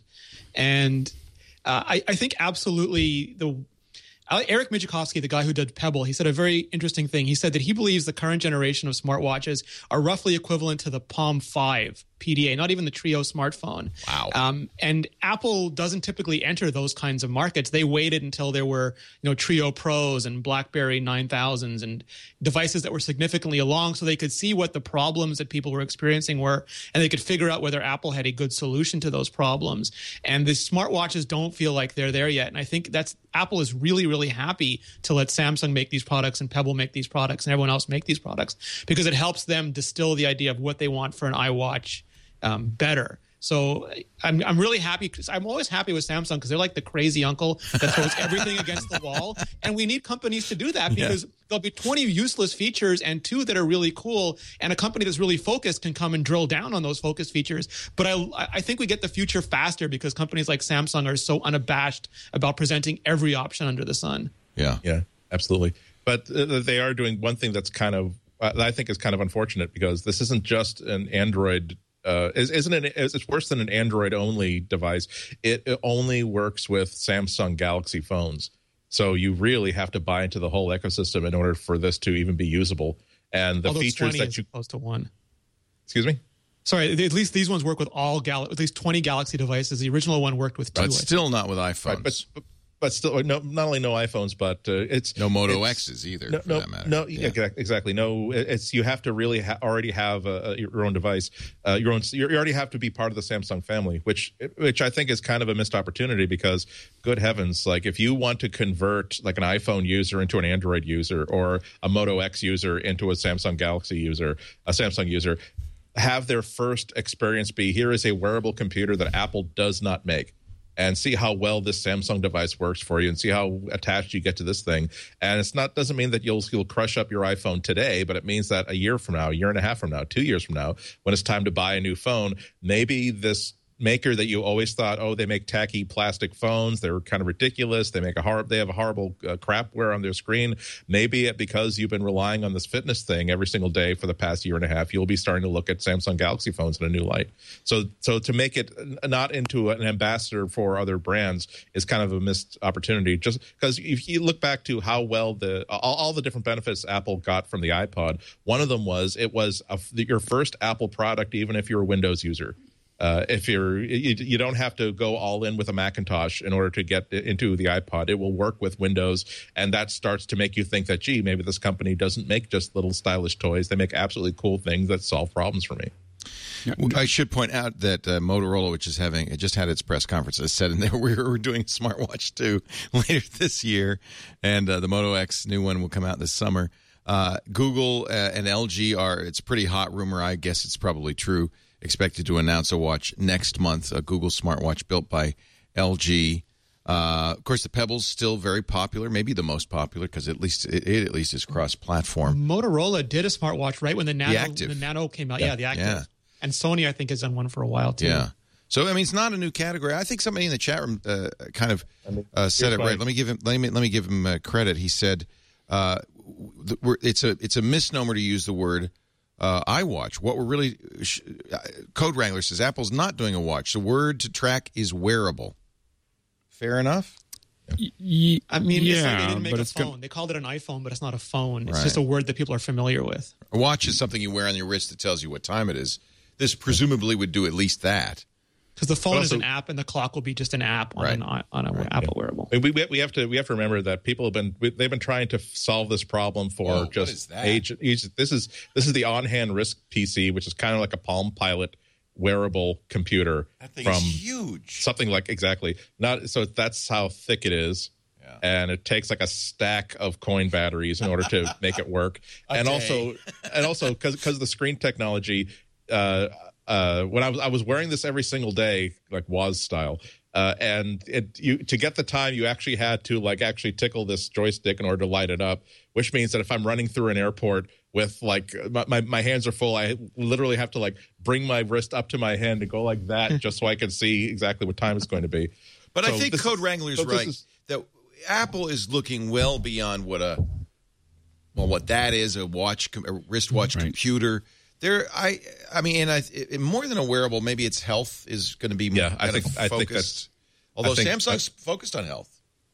And uh, I, I think absolutely the Eric Mijakovsky, the guy who did Pebble, he said a very interesting thing. He said that he believes the current generation of smartwatches are roughly equivalent to the Palm five P D A, not even the Trio smartphone. Wow. Um, and Apple doesn't typically enter those kinds of markets. They waited until there were, you know, Trio Pros and BlackBerry nine thousands and devices that were significantly along so they could see what the problems that people were experiencing were, and they could figure out whether Apple had a good solution to those problems. And the smartwatches don't feel like they're there yet. And I think that's Apple is really, really happy to let Samsung make these products and Pebble make these products and everyone else make these products because it helps them distill the idea of what they want for an iWatch um, better. So I'm I'm really happy because I'm always happy with Samsung because they're like the crazy uncle that throws everything against the wall. And we need companies to do that because yeah. there'll be twenty useless features and two that are really cool. And a company that's really focused can come and drill down on those focus features. But I I think we get the future faster because companies like Samsung are so unabashed about presenting every option under the sun. Yeah, yeah, absolutely. But uh, they are doing one thing that's kind of uh, I think is kind of unfortunate because this isn't just an Android. Uh, isn't it? It's worse than an Android-only device. It, it only works with Samsung Galaxy phones, so you really have to buy into the whole ecosystem in order for this to even be usable. And the Although features that you opposed to one. Excuse me. Sorry, at least these ones work with all Gal- at least twenty Galaxy devices. The original one worked with two. But still not with iPhones. Right, but, but but still, no, not only no iPhones, but uh, it's no Moto it's, X's either. No, for no, that matter. no, yeah. yeah, exactly. No, it's you have to really ha- already have a, a, your own device. Uh, your own, you already have to be part of the Samsung family, which which I think is kind of a missed opportunity because, good heavens, like if you want to convert like an iPhone user into an Android user or a Moto X user into a Samsung Galaxy user, a Samsung user, have their first experience be here is a wearable computer that Apple does not make. And see how well this Samsung device works for you, and see how attached you get to this thing. And it's not doesn't mean that you'll you'll crush up your iPhone today, but it means that a year from now, a year and a half from now, two years from now, when it's time to buy a new phone, maybe this maker that you always thought, oh, they make tacky plastic phones. They're kind of ridiculous. They make a hor- They have a horrible uh, crapware on their screen. Maybe it, because you've been relying on this fitness thing every single day for the past year and a half, you'll be starting to look at Samsung Galaxy phones in a new light. So, so to make it not into an ambassador for other brands is kind of a missed opportunity. Just because if you look back to how well the all, all the different benefits Apple got from the iPod, one of them was it was a, your first Apple product, even if you're a Windows user. Uh, if you're, you, you don't have to go all in with a Macintosh in order to get into the iPod. It will work with Windows, and that starts to make you think that, gee, maybe this company doesn't make just little stylish toys. They make absolutely cool things that solve problems for me. I should point out that uh, Motorola, which is having, it just had its press conference, has said in there we we're doing a smartwatch too later this year, and uh, the Moto X new one will come out this summer. Uh, Google uh, and L G are, it's a pretty hot rumor, I guess it's probably true, expected to announce a watch next month, a Google smartwatch built by L G. Uh, of course, the Pebble's still very popular, maybe the most popular, because at least it, it at least is cross-platform. Motorola did a smartwatch right when the Nano, the Active. the Nano came out. Yeah, Yeah, the Active. Yeah. And Sony, I think, has done one for a while, too. Yeah. So, I mean, it's not a new category. I think somebody in the chat room uh, kind of uh, said it right. Let me give him let me, let me give him uh, credit. He said uh, we're, it's a it's a misnomer to use the word Uh, iWatch. What we're really sh- Code Wrangler says Apple's not doing a watch. The word to track is wearable. Fair enough. Y- I mean, yeah, it's like they didn't make but a it's phone. good. They called it an iPhone, but it's not a phone. It's Right. just a word that people are familiar with. A watch is something you wear on your wrist that tells you what time it is. This presumably would do at least that. Because the phone But is also- an app, and the clock will be just an app on Right. an on a Right. Apple wearable. We, we we have to we have to remember that people have been they've been trying to solve this problem for Whoa, what just is that? age, age. This is this is the on-hand Risk P C, which is kind of like a Palm Pilot wearable computer. That thing from is huge. Something like exactly not. So that's how thick it is. Yeah. And it takes like a stack of coin batteries in order to make it work. A and day. also, and also because because of the screen technology, uh, uh, when I was I was wearing this every single day, like Woz style, uh, and it you to get the time, you actually had to like actually tickle this joystick in order to light it up. Which means that if I'm running through an airport with like my my, my hands are full, I literally have to like bring my wrist up to my hand and go like that just so I can see exactly what time it's going to be. But So I think this- Code Wrangler's so this right is- that Apple is looking well beyond what a well what that is a watch a wristwatch Right. computer. There, I I mean, and I it, more than a wearable, maybe its health is going to be Yeah, I kind think- of I focused. think that's- Although I think- Samsung's focused on health.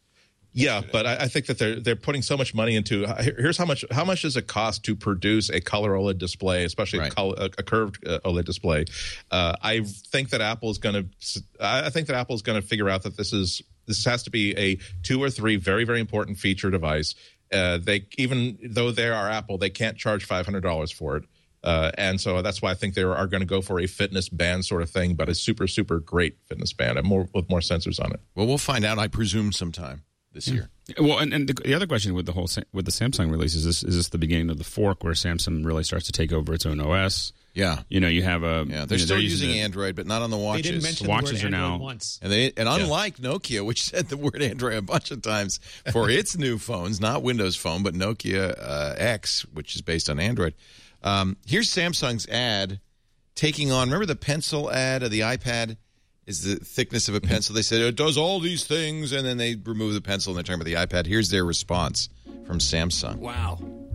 Yeah, but I, I think that they're they're putting so much money into. here- Here's how much how much does it cost to produce a color OLED display, especially Right. a, color, a, a curved uh, OLED display. Uh, I think that Apple is going to. I think that Apple is going to figure out that this is this has to be a two or three very very important feature device. Uh, they even though they are Apple, they can't charge five hundred dollars for it. Uh, and so that's why I think they are going to go for a fitness band sort of thing, but a super super great fitness band and more with more sensors on it. Well, we'll find out. I presume sometime this year. Well, and, and the, the other question with the whole Sa- with the Samsung release is this: is this the beginning of the fork where Samsung really starts to take over its own O S? Yeah, You know, you have a yeah. you They're know, still using using the- Android, but not on the watches. They didn't mention Watches the word are Android now- once. And they and unlike Nokia, which said the word Android a bunch of times for its new phones, not Windows Phone, but Nokia uh, X, which is based on Android. Um, here's Samsung's ad taking on. Remember the pencil ad of the iPad is the thickness of a pencil. They said it does all these things, and then they remove the pencil and they're talking about the iPad. Here's their response from Samsung. Wow.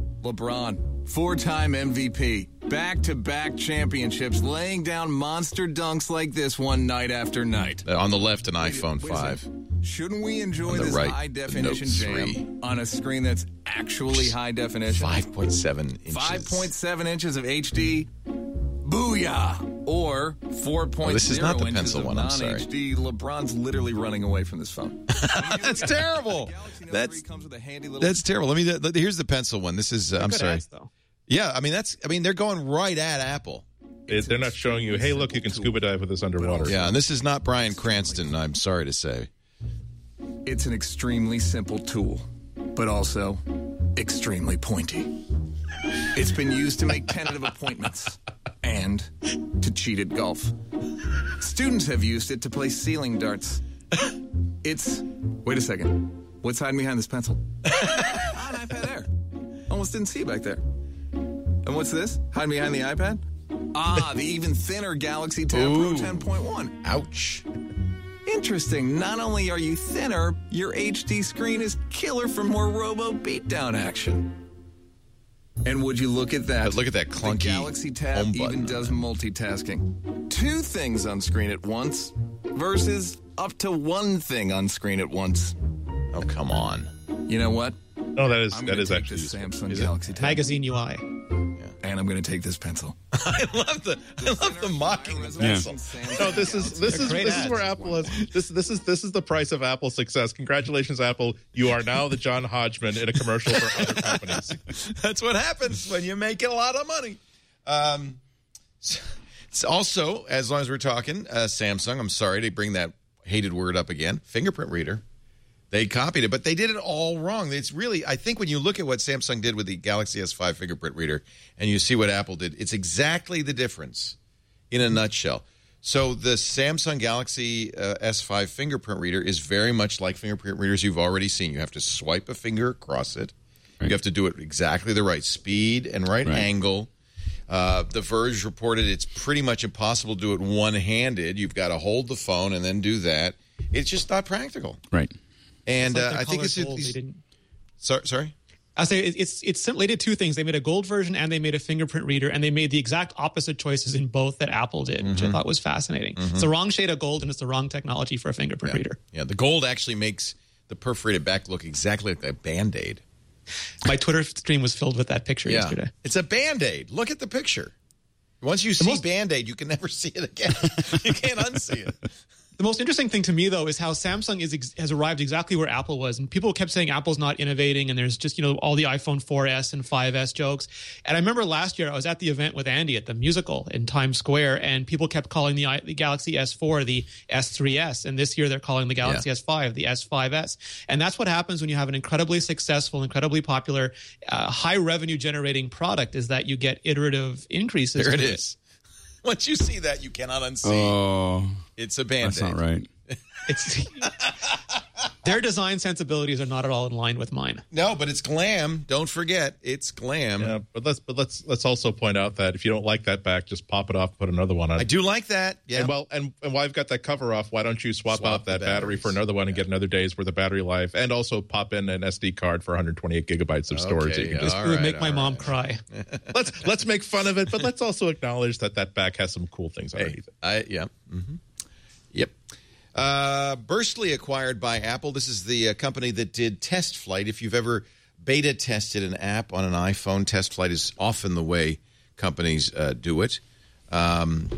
LeBron, four-time M V P, back-to-back championships, laying down monster dunks like this one night after night. Uh, on the left, an iPhone Wait a five. second. Shouldn't we enjoy On the this right, high-definition the Note jam three. on a screen that's actually high-definition? five point seven inches. five point seven inches of H D? Booyah! Or four point oh Oh, this is not the inches pencil of one, I'm sorry. non-H D. LeBron's literally running away from this phone. That's terrible. Galaxy Note That's three comes with a handy little That's terrible. Let me. th- Here's the pencil one. This is. Uh, I'm Good sorry. ads, though. Yeah, I mean that's. I mean they're going right at Apple. It, they're not showing you, hey, look, you can scuba dive with this underwater. Yeah, and this is not Bryan Cranston. I'm sorry to say. It's an extremely simple tool, but also extremely pointy. It's been used to make tentative appointments and to cheat at golf. Students have used it to play ceiling darts. It's... Wait a second. What's hiding behind this pencil? Ah, an iPad Air. Almost didn't see it back there. And what's this? Hiding behind the iPad? Ah, the even thinner Galaxy Tab Pro ten point one. Ouch. Interesting. Not only are you thinner, your H D screen is killer for more robo beatdown action. And would you look at that? But look at that clunky the Galaxy Tab home button even does multitasking. Two things on screen at once versus up to one thing on screen at once. Oh, come on. You know what? No, that is I'm that is take actually this useful. Samsung Is Galaxy Tab. Magazine U I. And I'm going to take this pencil. I love the I love the mocking the pencil. No, this is this is this is where Apple is. This this is this is the price of Apple's success. Congratulations, Apple! You are now the John Hodgman in a commercial for other companies. That's what happens when you make a lot of money. Um, so also, as long as we're talking, uh, Samsung. I'm sorry to bring that hated word up again. Fingerprint reader. They copied it, but they did it all wrong. It's really, I think when you look at what Samsung did with the Galaxy S five fingerprint reader and you see what Apple did, it's exactly the difference in a nutshell. So the Samsung Galaxy uh, S five fingerprint reader is very much like fingerprint readers you've already seen. You have to swipe a finger across it. Right. You have to do it exactly the right speed and right, right. angle. Uh, the Verge reported it's pretty much impossible to do it one-handed. You've got to hold the phone and then do that. It's just not practical. Right. And It's like uh, their I think color it's, gold. it's They didn't- sorry, sorry. I say it- it's it's simply they did two things. They made a gold version and they made a fingerprint reader, and they made the exact opposite choices in both that Apple did, which I Mhm. thought was fascinating. Mhm. It's the wrong shade of gold and it's the wrong technology for a fingerprint Yeah. reader. Yeah, the gold actually makes the perforated back look exactly like a Band-Aid. My Twitter stream was filled with that picture Yeah, yesterday. it's a Band-Aid. Look at the picture. Once you see Band-Aid, you can never see it again. You can't unsee it. The most interesting thing to me, though, is how Samsung is ex- has arrived exactly where Apple was. And people kept saying Apple's not innovating and there's just, you know, all the iPhone four S and five S jokes. And I remember last year I was at the event with Andy at the musical in Times Square, and people kept calling the, I- the Galaxy S four the S three S. And this year they're calling the Galaxy Yeah. S five the S five S. And that's what happens when you have an incredibly successful, incredibly popular, uh, high revenue generating product, is that you get iterative increases. There it to is. Once you see that, you cannot unsee. Oh, it's a Band-Aid. that's not right. It's their design sensibilities are not at all in line with mine. No, but it's glam. Don't forget, it's glam. Yeah, but let's but let's let's also point out that if you don't like that back, just pop it off, put another one on. I do like that. Yeah. And well, and, and while I've got that cover off, why don't you swap, Swap out that the battery batteries. for another one and get another day's worth of battery life, and also pop in an S D card for one hundred twenty-eight gigabytes of storage. Okay, that you can yeah. just It would right, make my all mom right. cry. let's let's make fun of it, but let's also acknowledge that that back has some cool things Hey, underneath it. I, yeah. Mm-hmm. Yep. Uh, Burstly acquired by Apple. This is the uh, company that did Test Flight. If you've ever beta tested an app on an iPhone, Test Flight is often the way companies uh, do it. Um,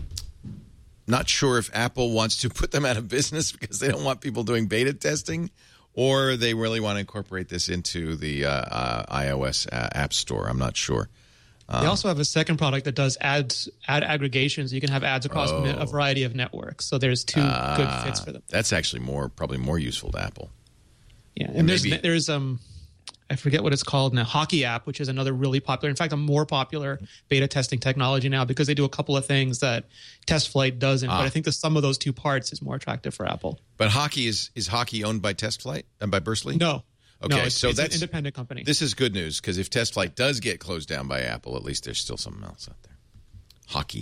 not sure if Apple wants to put them out of business because they don't want people doing beta testing, or they really want to incorporate this into the uh, uh, iOS uh, App Store. I'm not sure. They also have a second product that does ads, ad aggregation, so you can have ads across Oh. a variety of networks. So there's two Uh, good fits for them. That's actually more, probably more useful to Apple. Yeah, and there's maybe- there's um, I forget what it's called now, Hockey app, which is another really popular, in fact, a more popular beta testing technology now because they do a couple of things that Test Flight doesn't. Ah. But I think the sum of those two parts is more attractive for Apple. But Hockey is is Hockey owned by Test Flight and by Burstly? No. Okay, no, it's, so it's that's an independent company. This is good news because if Test Flight does get closed down by Apple, at least there's still something else out there. Hockey.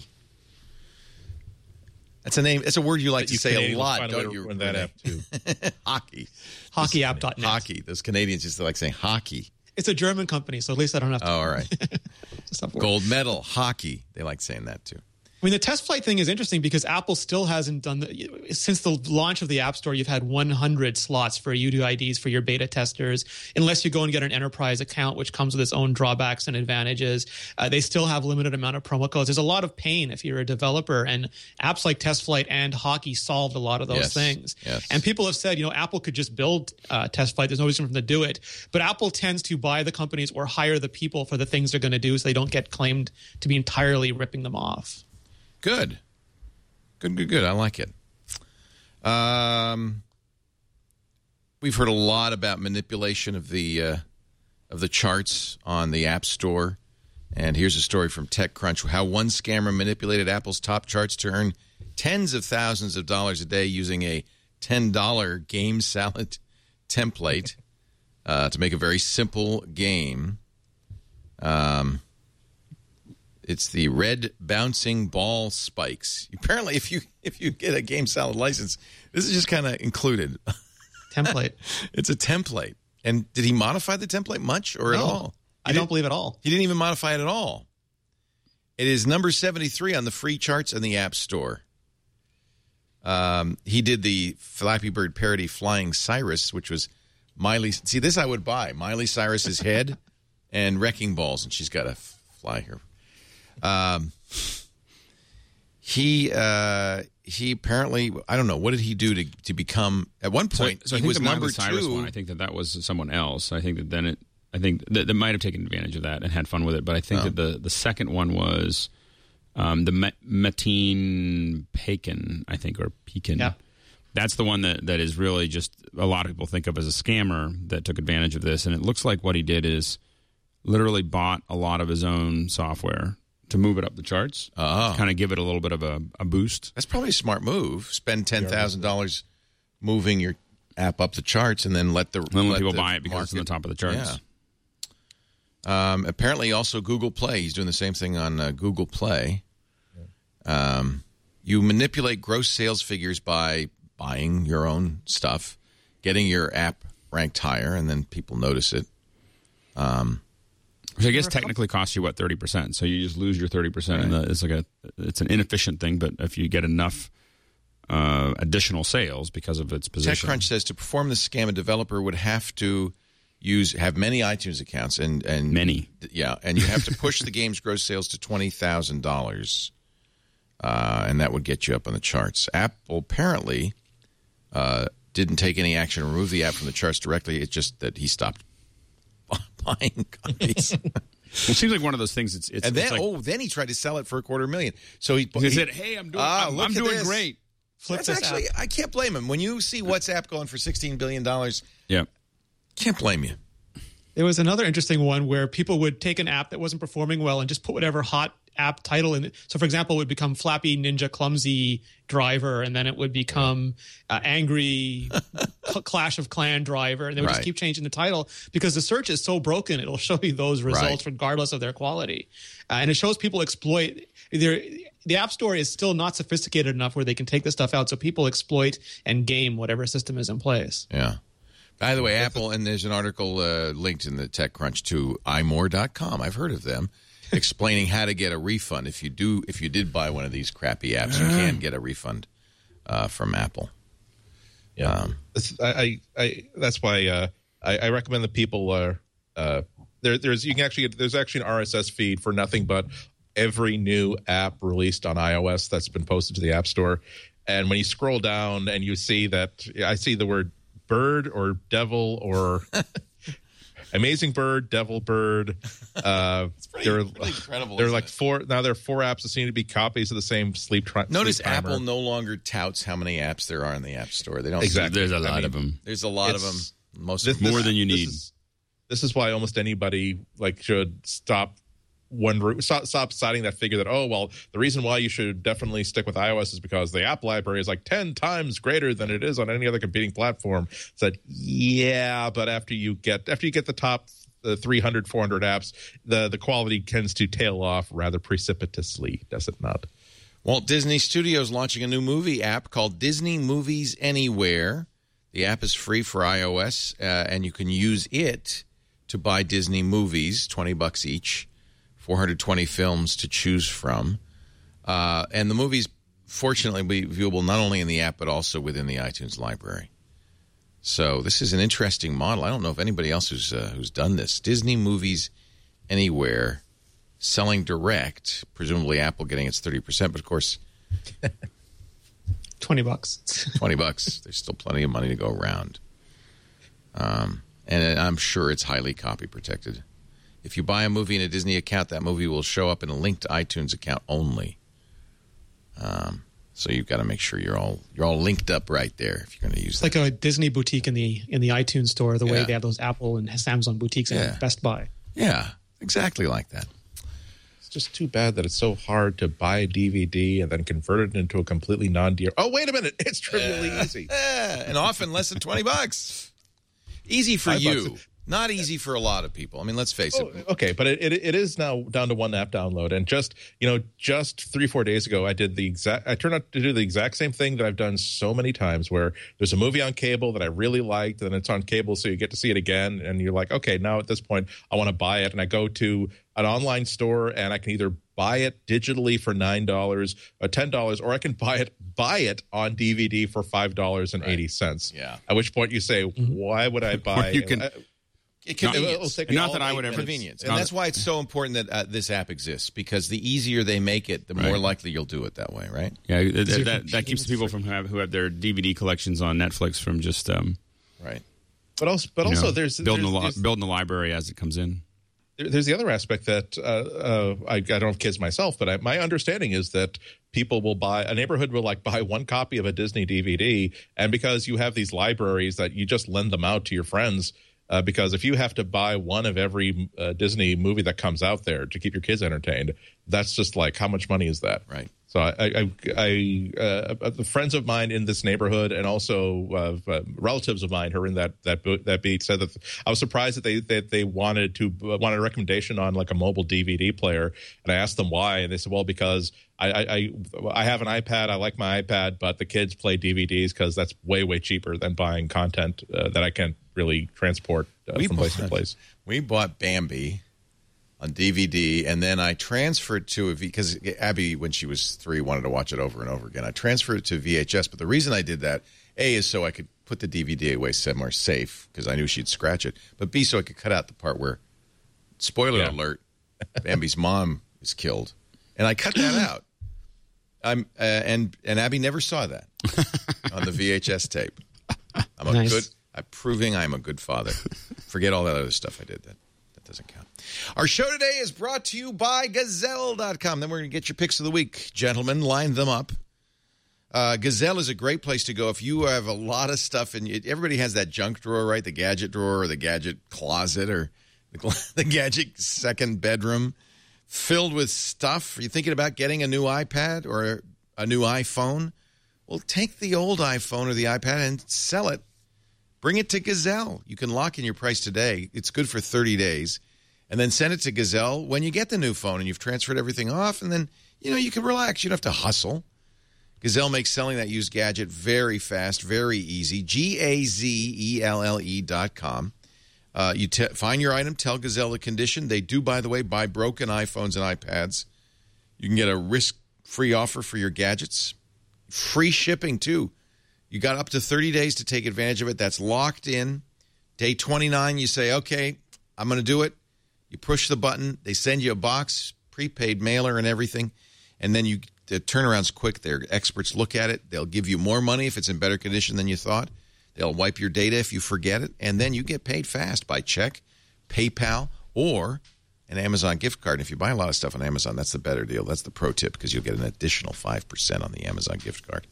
That's a name. It's a word you like But to you say a Canadians lot, find a way don't to you? ruin that Renee? app too. Hockey. hockey app dot net. Hockey. Those Canadians just like saying hockey. It's a German company, so at least I don't have to. Oh, all right. Stop worrying. Gold medal, hockey. They like saying that too. I mean, the Test Flight thing is interesting because Apple still hasn't done the, since the launch of the App Store, you've had one hundred slots for U D I Ds for your beta testers, unless you go and get an enterprise account, which comes with its own drawbacks and advantages. Uh, they still have limited amount of promo codes. There's a lot of pain if you're a developer, and apps like Test Flight and Hockey solved a lot of those Yes, things. yes. And people have said, you know, Apple could just build uh, Test Flight. There's no reason for them to do it. But Apple tends to buy the companies or hire the people for the things they're going to do so they don't get claimed to be entirely ripping them off. Good. Good, good, good. I like it. Um, we've heard a lot about manipulation of the uh, of the charts on the App Store. And here's a story from TechCrunch, how one scammer manipulated Apple's top charts to earn tens of thousands of dollars a day using a ten dollar game salad template uh, to make a very simple game. Um, It's the red bouncing ball spikes. Apparently, if you if you get a Game Salad license, this is just kind of included. Template. It's a template. And did he modify the template much or no, at all? I don't believe at all. He didn't even modify it at all. It is number seventy-three on the free charts in the App Store. Um, he did the Flappy Bird parody Flying Cyrus, which was Miley. See, this I would buy. Miley Cyrus's head and wrecking balls, and she's got to fly here. Um, he uh, he apparently, I don't know, what did he do to to become? At one point, so, so I he think was the number Miley Cyrus two. One, I think that that was someone else. I think that then it. I think that they might have taken advantage of that and had fun with it. But I think Oh. that the the second one was um, the Met- Mateen Pekin, I think, or Pekin. Yeah. That's the one that, that is really just a lot of people think of as a scammer that took advantage of this. And it looks like what he did is literally bought a lot of his own software to move it up the charts, Oh. kind of give it a little bit of a, a boost. That's probably a smart move. Spend ten thousand dollars moving your app up the charts, and then let the then let let people the buy it because it's on the top of the charts. Yeah. Um, apparently, also Google Play. He's doing the same thing on uh, Google Play. Um, you manipulate gross sales figures by buying your own stuff, getting your app ranked higher, and then people notice it. Um, Which I guess technically costs you what thirty percent. So you just lose your thirty percent, and the, it's like a it's an inefficient thing. But if you get enough uh, additional sales because of its position, TechCrunch says to perform the scam, a developer would have to use have many iTunes accounts and and many, yeah, and you have to push the game's gross sales to twenty thousand uh, dollars, and that would get you up on the charts. Apple apparently uh, didn't take any action to remove the app from the charts directly. It's just that he stopped buying copies. It seems like one of those things. It's, it's and then it's like, oh, then he tried to sell it for a quarter million. So he, he, he said, "Hey, I'm doing, ah, I'm, look I'm at doing this. great." Flip That's this actually, app. I can't blame him. When you see WhatsApp going for sixteen billion dollars, yeah, can't blame you. There was another interesting one where people would take an app that wasn't performing well and just put whatever hot app title in it. So, for example, it would become Flappy Ninja Clumsy Driver, and then it would become uh, Angry Cl- Clash of Clan Driver, and they would Right. just keep changing the title because the search is so broken, it'll show you those results Right. regardless of their quality. Uh, and it shows people exploit. Either, the App Store is still not sophisticated enough where they can take this stuff out, so people exploit and game whatever system is in place. Yeah. By the way, Apple, and there's an article uh, linked in the TechCrunch to i more dot com. I've heard of them, explaining how to get a refund if you do if you did buy one of these crappy apps. You can get a refund uh, from Apple. Yeah, Um, It's- I, I, I, that's why uh, I, I recommend that people uh, uh, there. There's you can actually get, there's actually an R S S feed for nothing but every new app released on iOS that's been posted to the App Store. And when you scroll down and you see that, I see the word bird or devil or amazing bird, devil bird. Uh, pretty- there are, pretty incredible, There are isn't like it? four now. There are four apps that seem to be copies of the same sleep. Tri- Notice sleep timer. Apple no longer touts how many apps there are in the App Store. They don't Exactly. There's a I lot mean, of them. There's a lot of them. It's- Most This- of them. More than you this need. is- This is why almost anybody like should stop wondering, stop, stop citing that figure that, oh, well, the reason why you should definitely stick with iOS is because the app library is like ten times greater than it is on any other competing platform. It's like, yeah, but after you get after you get the top the three hundred, four hundred apps, the, the quality tends to tail off rather precipitously, does it not? Walt Disney Studios launching a new movie app called Disney Movies Anywhere. The app is free for iOS, uh, and you can use it to buy Disney movies, twenty bucks each, four hundred twenty films to choose from. Uh, and the movies, fortunately, will be viewable not only in the app, but also within the iTunes library. So this is an interesting model. I don't know if anybody else who's, uh, who's done this. Disney Movies Anywhere, selling direct, presumably Apple getting its thirty percent, but of course, twenty bucks. twenty bucks. There's still plenty of money to go around. Um, and I'm sure it's highly copy protected. If you buy a movie in a Disney account, that movie will show up in a linked iTunes account only. Um, so you've got to make sure you're all you're all linked up right there if you're going to use It's that. like a Disney boutique in the in the iTunes store, the way Yeah. they have those Apple and Samsung boutiques and Yeah. Best Buy. Yeah, exactly like that. It's just too bad that it's so hard to buy a D V D and then convert it into a completely non-D. Oh, wait a minute. It's trivially easy. Yeah, and often less than twenty bucks. Easy for Five you. bucks. Not easy for a lot of people. I mean, let's face Oh, it. okay, but it, it it is now down to one app download, and just you know, just three four days ago, I did the exact. I turned out to do the exact same thing that I've done so many times, where there's a movie on cable that I really liked, and it's on cable, so you get to see it again, and you're like, okay, now at this point, I want to buy it, and I go to an online store, and I can either buy it digitally for nine dollars or ten dollars, or I can buy it buy it on D V D for five dollars and eighty cents. Yeah. At which point you say, why would I buy? Or you can- uh, It Not- convenience. it'll take And me not all that I eight would ever- minutes. Convenience. Not And a- that's why it's so important that uh, this app exists, because the easier they make it, the more Right. likely you'll do it that way, right? Yeah, that, that, your that, that keeps people from have, who have their D V D collections on Netflix from just um, Right. But also, but you also, know, there's building there's, the li- there's, building the library as it comes in. there- there's the other aspect that uh, uh, I, I don't have kids myself, but I, my understanding is that people will buy a neighborhood will like buy one copy of a Disney D V D, and because you have these libraries that you just lend them out to your friends. Uh, because if you have to buy one of every uh, Disney movie that comes out there to keep your kids entertained, that's just like, how much money is that? Right. So I, I, I uh, the friends of mine in this neighborhood, and also uh, uh, relatives of mine who are in that that bo- that beat, said that I was surprised that they that they wanted to uh, wanted a recommendation on like a mobile D V D player, and I asked them why, and they said, well, because I I, I, I have an iPad, I like my iPad, but the kids play D V Ds because that's way way cheaper than buying content uh, that I can't really transport uh, We from place to bought- place. We bought Bambi on D V D, and then I transferred to a V because Abby, when she was three, wanted to watch it over and over again. I transferred it to V H S, but the reason I did that, A, is so I could put the D V D away somewhere safe because I knew she'd scratch it, but B, so I could cut out the part where, spoiler Yeah. alert, Bambi's mom is killed, and I cut that out. I'm uh, and and Abby never saw that on the V H S tape. I'm a Nice. good. I'm proving I'm a good father. Forget all that other stuff I did. That that doesn't count. Our show today is brought to you by Gazelle dot com. Then we're going to get your picks of the week. Gentlemen, line them up. Uh, Gazelle is a great place to go if you have a lot of stuff. And everybody has that junk drawer, right? The gadget drawer or the gadget closet or the, the gadget second bedroom filled with stuff. Are you thinking about getting a new iPad or a new iPhone? Well, take the old iPhone or the iPad and sell it. Bring it to Gazelle. You can lock in your price today. It's good for thirty days. And then send it to Gazelle when you get the new phone and you've transferred everything off. And then, you know, you can relax. You don't have to hustle. Gazelle makes selling that used gadget very fast, very easy. G A Z E L L E dot com. Uh, you te- find your item, tell Gazelle the condition. They do, by the way, buy broken iPhones and iPads. You can get a risk-free offer for your gadgets. Free shipping, too. You got up to thirty days to take advantage of it. That's locked in. Day twenty-nine, you say, okay, I'm going to do it. You push the button. They send you a box, prepaid mailer and everything. And then you the turnaround's quick. Their experts look at it. They'll give you more money if it's in better condition than you thought. They'll wipe your data if you forget it. And then you get paid fast by check, PayPal, or an Amazon gift card. And if you buy a lot of stuff on Amazon, that's the better deal. That's the pro tip because you'll get an additional five percent on the Amazon gift card.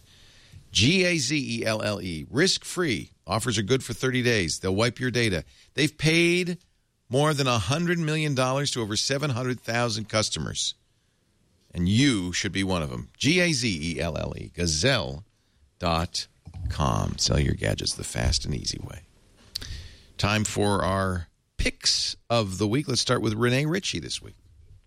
G A Z E L L E. Risk-free. Offers are good for thirty days. They'll wipe your data. They've paid more than one hundred million dollars to over seven hundred thousand customers. And you should be one of them. G A Z E L L E. Gazelle dot com. Sell your gadgets the fast and easy way. Time for our picks of the week. Let's start with Renee Ritchie this week.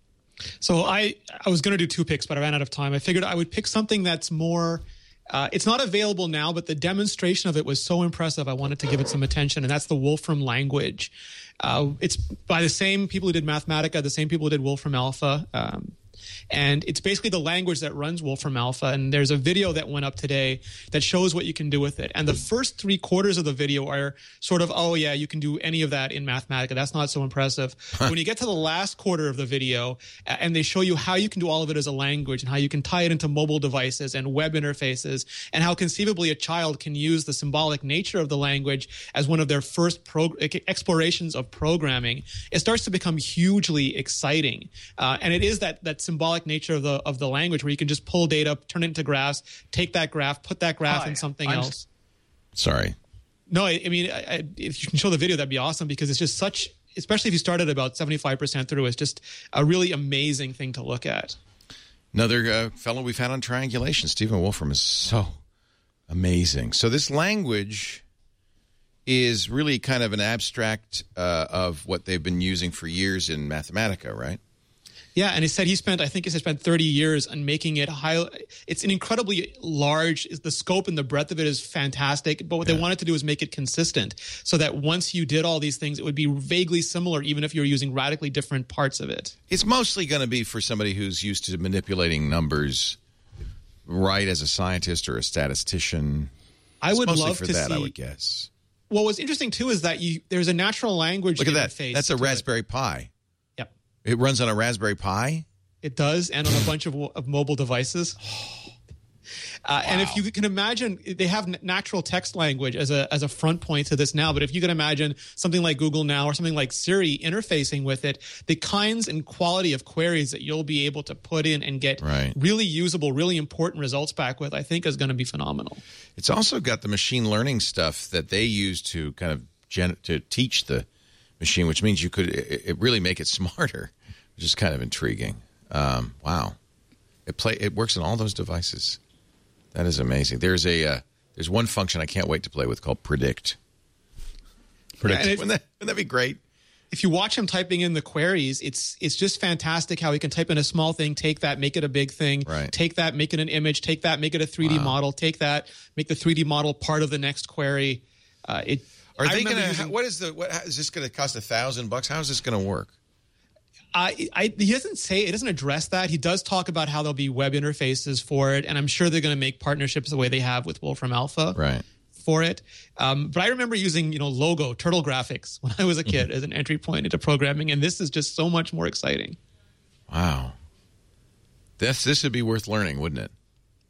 So I, I was going to do two picks, but I ran out of time. I figured I would pick something that's more, uh, it's not available now, but the demonstration of it was so impressive. I wanted to give it some attention, and that's the Wolfram language. Uh, it's by the same people who did Mathematica, the same people who did Wolfram Alpha. Um, And it's basically the language that runs Wolfram Alpha. And there's a video that went up today that shows what you can do with it. And the first three quarters of the video are sort of, oh, yeah, you can do any of that in Mathematica. That's not so impressive. When you get to the last quarter of the video and they show you how you can do all of it as a language and how you can tie it into mobile devices and web interfaces and how conceivably a child can use the symbolic nature of the language as one of their first pro- explorations of programming, it starts to become hugely exciting. Uh, and it is that that symbolic nature of the of the language where you can just pull data, turn it into graphs, take that graph, put that graph Hi, in something I'm else. Sorry. No, I, I mean, I, I, if you can show the video, that'd be awesome because it's just such, especially if you started about seventy-five percent through, it's just a really amazing thing to look at. Another uh, fellow we've had on Triangulation, Stephen Wolfram, is so amazing. So this language is really kind of an abstract uh, of what they've been using for years in Mathematica, right? Yeah, and he said he spent, I think he spent thirty years on making it high. It's an incredibly large, the scope and the breadth of it is fantastic, but what yeah. they wanted to do is make it consistent so that once you did all these things, it would be vaguely similar, even if you were using radically different parts of it. It's mostly going to be for somebody who's used to manipulating numbers, right, as a scientist or a statistician. I it's would mostly love for to that, see, I would guess. Well, what's interesting, too, is that you there's a natural language Look at that. interface. That's a to Raspberry it. Pi. Yep. It runs on a Raspberry Pi? It does, and on a bunch of, of mobile devices. Uh, wow. And if you can imagine, they have natural text language as a as a front point to this now. But if you can imagine something like Google Now or something like Siri interfacing with it, the kinds and quality of queries that you'll be able to put in and get right. really usable, really important results back with, I think is going to be phenomenal. It's also got the machine learning stuff that they use to kind of gen- to teach the machine, which means you could it, it really make it smarter, which is kind of intriguing. Um, wow, it play it works on all those devices. That is amazing. There's a uh, there's one function I can't wait to play with called Predict. Predict. Yeah, if, wouldn't, that, wouldn't that be great? If you watch him typing in the queries, it's it's just fantastic how he can type in a small thing, take that, make it a big thing, right. take that, make it an image, take that, make it a three D wow. model, take that, make the three D model part of the next query. Uh, it. Are I they going to? using, what is the? What is this going to cost? A thousand bucks? How is this going to work? I, I, he doesn't say, it doesn't address that. He does talk about how there'll be web interfaces for it, and I'm sure they're going to make partnerships the way they have with Wolfram Alpha right. for it. Um, but I remember using, you know, Logo, Turtle Graphics when I was a kid mm-hmm. as an entry point into programming, and this is just so much more exciting. Wow. This, this would be worth learning, wouldn't it?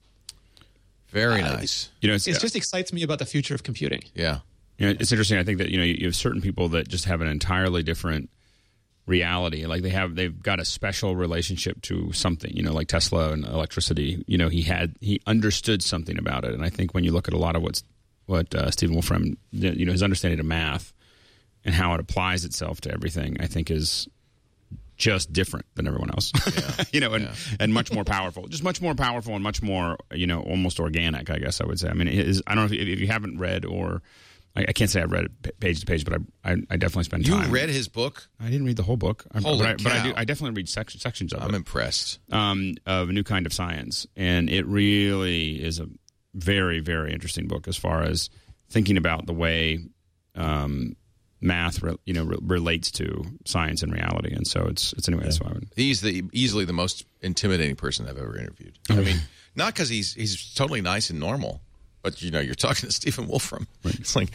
Very uh, nice. You know, it's, it just excites me about the future of computing. Yeah. You know, it's interesting. I think that, you know, you have certain people that just have an entirely different reality. Like they have, they've got a special relationship to something, you know, like Tesla and electricity. You know, he had, he understood something about it. And I think when you look at a lot of what's, what uh, Stephen Wolfram, you know, his understanding of math and how it applies itself to everything, I think is just different than everyone else. Yeah. you know, and, yeah. and much more powerful, just much more powerful and much more, you know, almost organic, I guess I would say. I mean, it is, I don't know if, if you haven't read or, I can't say I've read it page to page, but I, I, I definitely spend time. You read his book? I didn't read the whole book. Holy but, I, cow. but I do. I definitely read sec- sections of I'm it. I'm impressed. Um, of A New Kind of Science. And it really is a very, very interesting book as far as thinking about the way um, math re- you know, re- relates to science and reality. And so it's, it's anyway, yeah. that's why I would. He's the, easily the most intimidating person I've ever interviewed. I mean, not because he's he's totally nice and normal. But, you know, you're talking to Stephen Wolfram. Right. It's like,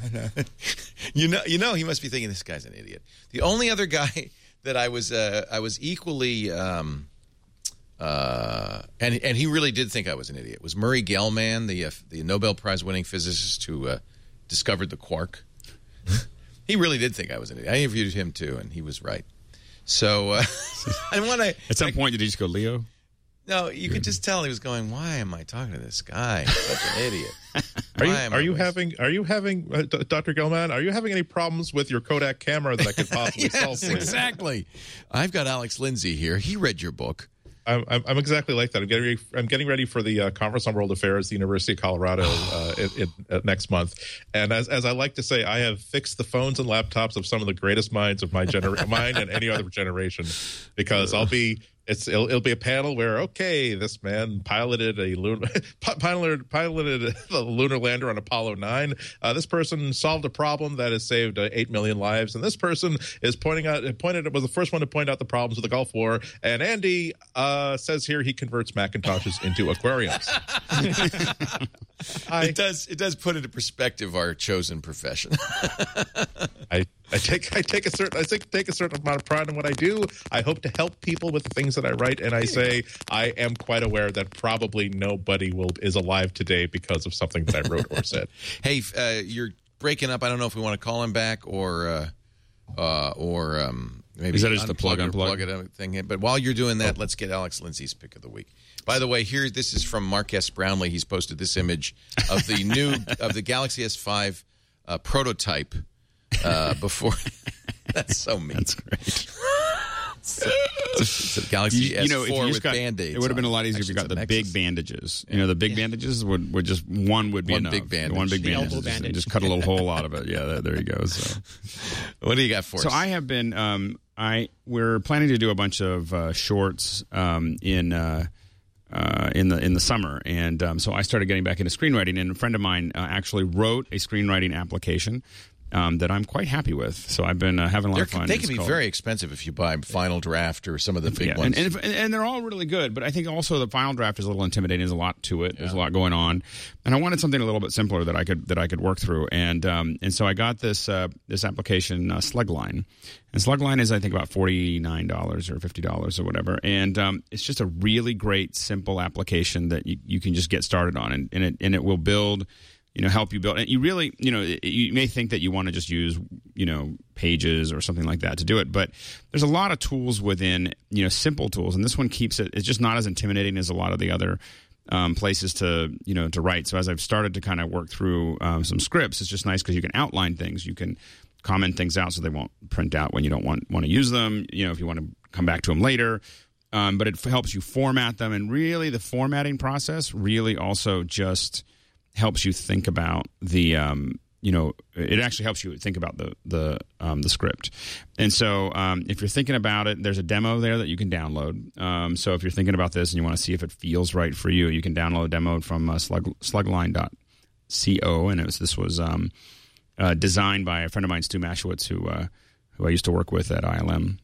you know, you know, he must be thinking this guy's an idiot. The only other guy that I was, uh, I was equally, um, uh, and and he really did think I was an idiot, was Murray Gell-Mann, the uh, the Nobel Prize winning physicist who uh, discovered the quark. He really did think I was an idiot. I interviewed him too, and he was right. So uh, I want to. At some I, point, did he just go, Leo? No, you could just tell he was going, why am I talking to this guy? Such an idiot. Are you, are you having, are you having, uh, Doctor Gell-Mann, are you having any problems with your Kodak camera that I could possibly yes, solve for you? Exactly. I've got Alex Lindsay here. He read your book. I'm, I'm exactly like that. I'm getting ready, I'm getting ready for the uh, Conference on World Affairs at the University of Colorado uh, in, in, uh, next month. And as as I like to say, I have fixed the phones and laptops of some of the greatest minds of my generation, mine and any other generation, because I'll be. It's it'll, it'll be a panel where okay, this man piloted a lunar piloted piloted the lunar lander on Apollo nine. Uh, this person solved a problem that has saved uh, eight million lives, and this person is pointing out pointed was the first one to point out the problems of the Gulf War. And Andy uh, says here he converts Macintoshes into aquariums. I, it does it does put into perspective our chosen profession. I. I take I take a certain I take, take a certain amount of pride in what I do. I hope to help people with the things that I write, and I say I am quite aware that probably nobody will is alive today because of something that I wrote or said. Hey, uh, you're breaking up. I don't know if we want to call him back or uh, uh, or um, maybe is that just the plug unplug unplug it thing. But while you're doing that, oh. let's get Alex Lindsay's pick of the week. By the way, here this is from Mark S. Brownlee. He's posted this image of the new of the Galaxy S five uh, prototype. Uh, before that's so mean. That's great. so, it's It's a Galaxy you, S you know, if four you with just got, Band-Aids. It would have been a lot easier Actually, if you got it's the a big Nexus. bandages. You know, the big bandages would, would just one would be One enough. big bandage. One big The bandage. elbow bandage. Just cut a little hole out of it. Yeah, there you go. So, what do you got for so us? I have been. Um, I we're planning to do a bunch of uh, shorts um, in. Uh, Uh, in the in the summer, and um, so I started getting back into screenwriting. And a friend of mine uh, actually wrote a screenwriting application um, that I'm quite happy with. So I've been uh, having a lot They're, of fun. they It's can be called- very expensive if you buy Final Draft or some of the big yeah, ones. and, and, and they're all really good. But I think also the Final Draft is a little intimidating. There's a lot to it. There's a lot going on, and I wanted something a little bit simpler that I could that I could work through. And um, and so I got this uh, this application, uh, Slugline. And Slugline is, I think, about forty-nine dollars or fifty dollars or whatever. And um, it's just a really great, simple application that you, you can just get started on. And, and, it, and it will build, you know, help you build. And you really, you know, it, you may think that you want to just use, you know, Pages or something like that to do it. But there's a lot of tools within, you know, simple tools. And this one keeps it, it's just not as intimidating as a lot of the other um, places to, you know, to write. So as I've started to kind of work through um, some scripts, it's just nice because you can outline things. You can comment things out so they won't print out when you don't want want to use them, you know, if you want to come back to them later. Um, but it f- helps you format them. And really the formatting process really also just helps you think about the, um, you know, it actually helps you think about the the um, the script. And so um, if you're thinking about it, there's a demo there that you can download. Um, so if you're thinking about this and you want to see if it feels right for you, you can download a demo from uh, slug, slugline dot co. And it was, this was... Um, Uh, designed by a friend of mine, Stu Maschwitz, who uh, who I used to work with at I L M,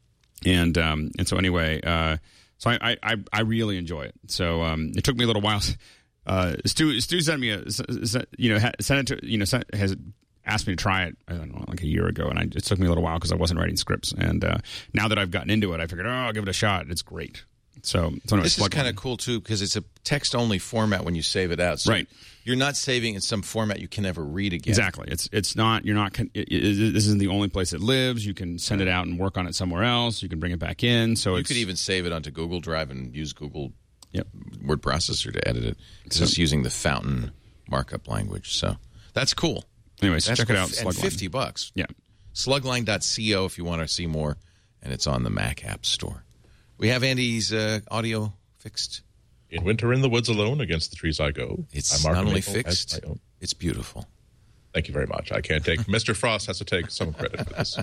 and um, and so anyway, uh, so I, I I really enjoy it. So um, it took me a little while. Uh, Stu Stu sent me a you know sent it to you know sent, has asked me to try it. I don't know, like a year ago, and I, it took me a little while because I wasn't writing scripts. And uh, now that I've gotten into it, I figured, oh, I'll give it a shot. It's great. So, so anyway, this is kind of cool too because it's a text-only format when you save it out. So right. You're not saving in some format you can never read again. Exactly. It's it's not. You're not. It, it, this isn't the only place it lives. You can send it out and work on it somewhere else. You can bring it back in. So you it's, could even save it onto Google Drive and use Google yep. word processor to edit it. It's So- just using the Fountain markup language. So that's cool. Anyway, so That's check cool. it out. And Slugline. fifty bucks. Yeah. Slugline dot co if you want to see more, and it's on the Mac App Store. We have Andy's uh, audio fixed. In winter in the woods alone, against the trees I go. It's I mark not a only maple fixed, as my own. it's beautiful. Thank you very much. I can't take. Mister Frost has to take some credit for this. Go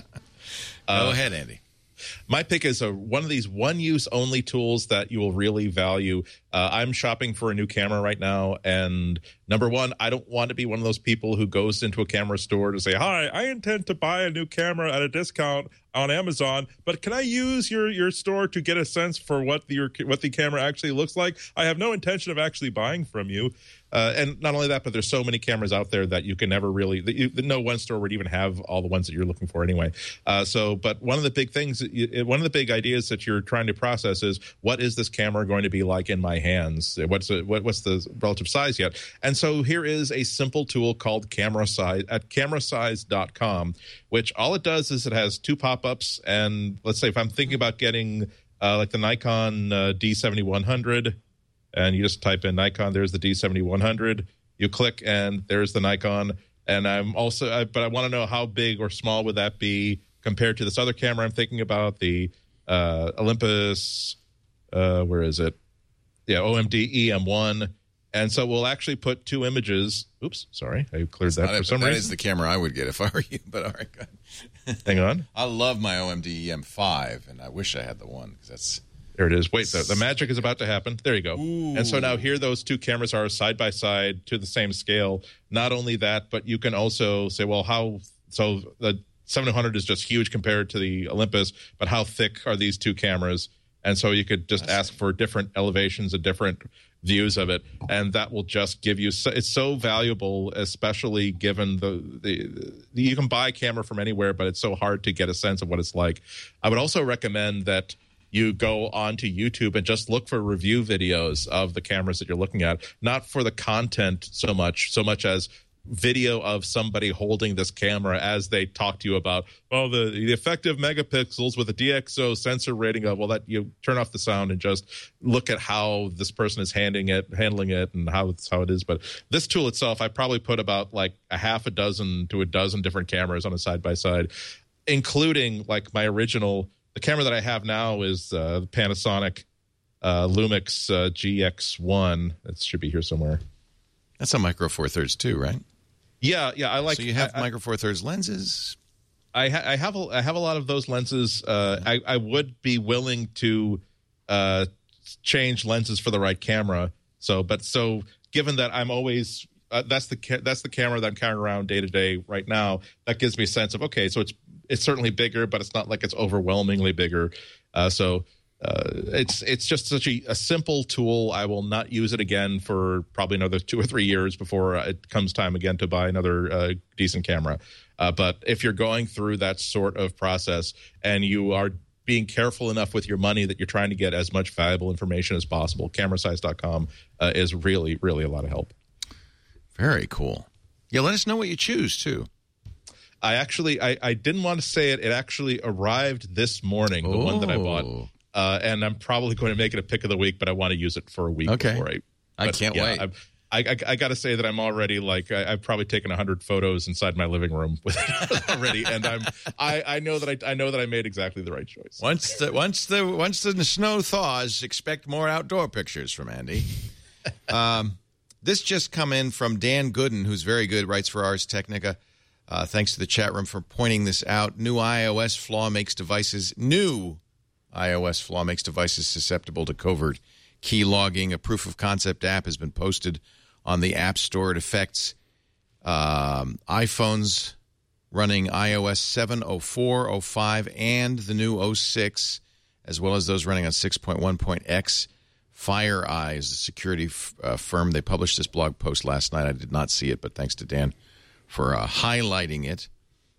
Uh, ahead, Andy. My pick is a, one of these one-use only tools that you will really value. Uh, I'm shopping for a new camera right now, and number one, I don't want to be one of those people who goes into a camera store to say, "Hi, I intend to buy a new camera at a discount on Amazon, but can I use your your store to get a sense for what the your, what the camera actually looks like? I have no intention of actually buying from you." Uh, and not only that, but there's so many cameras out there that you can never really, that you, no one store would even have all the ones that you're looking for anyway. Uh, so, but one of the big things, one of the big ideas that you're trying to process is, what is this camera going to be like in my hands? What's the, what, what's the relative size yet? And so here is a simple tool called Camera Size at camera size dot com, which all it does is it has two pop-ups. And let's say if I'm thinking about getting uh, like the Nikon uh, D seventy-one hundred, and you just type in Nikon, there's the D seventy-one hundred. You click, and there's the Nikon. And I'm also, I, but I want to know how big or small would that be compared to this other camera I'm thinking about, the uh, Olympus, uh, where is it? Yeah, O M D E M one. And so we'll actually put two images. Oops, sorry, I cleared that for some that reason. is the camera I would get if I were you, but all right, go ahead. Hang on. I love my O M D E M five, and I wish I had the one because that's. There it is. Wait, the, the magic is about to happen. There you go. Ooh. And so now here those two cameras are side by side to the same scale. Not only that, but you can also say, well, how – so the seventy hundred is just huge compared to the Olympus, but how thick are these two cameras? And so you could just That's ask for different elevations and different views of it, and that will just give you so, – it's so valuable, especially given the, the – you can buy a camera from anywhere, but it's so hard to get a sense of what it's like. I would also recommend that – you go onto YouTube and just look for review videos of the cameras that you're looking at, not for the content so much, so much as video of somebody holding this camera as they talk to you about, well, the, the effective megapixels with a D X O sensor rating of, well, that you turn off the sound and just look at how this person is handling it, handling it and how it's how it is. But this tool itself, I probably put about like a half a dozen to a dozen different cameras on a side by side, including like my original the camera that I have now is uh, the Panasonic uh, Lumix uh, G X one. It should be here somewhere. That's a Micro Four Thirds too, right? Yeah, yeah. I like. So you have I, Micro Four Thirds lenses. I, ha- I have a, I have a lot of those lenses. Uh, I, I would be willing to uh, change lenses for the right camera. So, but so given that I'm always uh, that's the ca- that's the camera that I'm carrying around day to day right now. That gives me a sense of okay, so it's it's certainly bigger, but it's not like it's overwhelmingly bigger. Uh, so uh, it's it's just such a, a simple tool. I will not use it again for probably another two or three years before it comes time again to buy another uh, decent camera. Uh, but if you're going through that sort of process and you are being careful enough with your money that you're trying to get as much valuable information as possible, camera size dot com uh, is really, really a lot of help. Very cool. Yeah, let us know what you choose, too. I actually, I, I didn't want to say it. It actually arrived this morning, the oh. one that I bought. Uh, and I'm probably going to make it a pick of the week, but I want to use it for a week okay. before I... I but, can't yeah, wait. I, I, I got to say that I'm already like I, I've probably taken a hundred photos inside my living room with it already, and I'm I, I know that I, I know that I made exactly the right choice. Once the once the once the snow thaws, expect more outdoor pictures from Andy. um, this just come in from Dan Gooden, who's very good, writes for Ars Technica. Uh, thanks to the chat room for pointing this out. New iOS flaw makes devices new iOS flaw makes devices susceptible to covert key logging. A proof of concept app has been posted on the App Store. It affects um, iPhones running iOS seven, oh four, oh five, and the new oh six, as well as those running on six point one point x. FireEye is the security f- uh, firm. They published this blog post last night. I did not see it, but thanks to Dan for uh, highlighting it.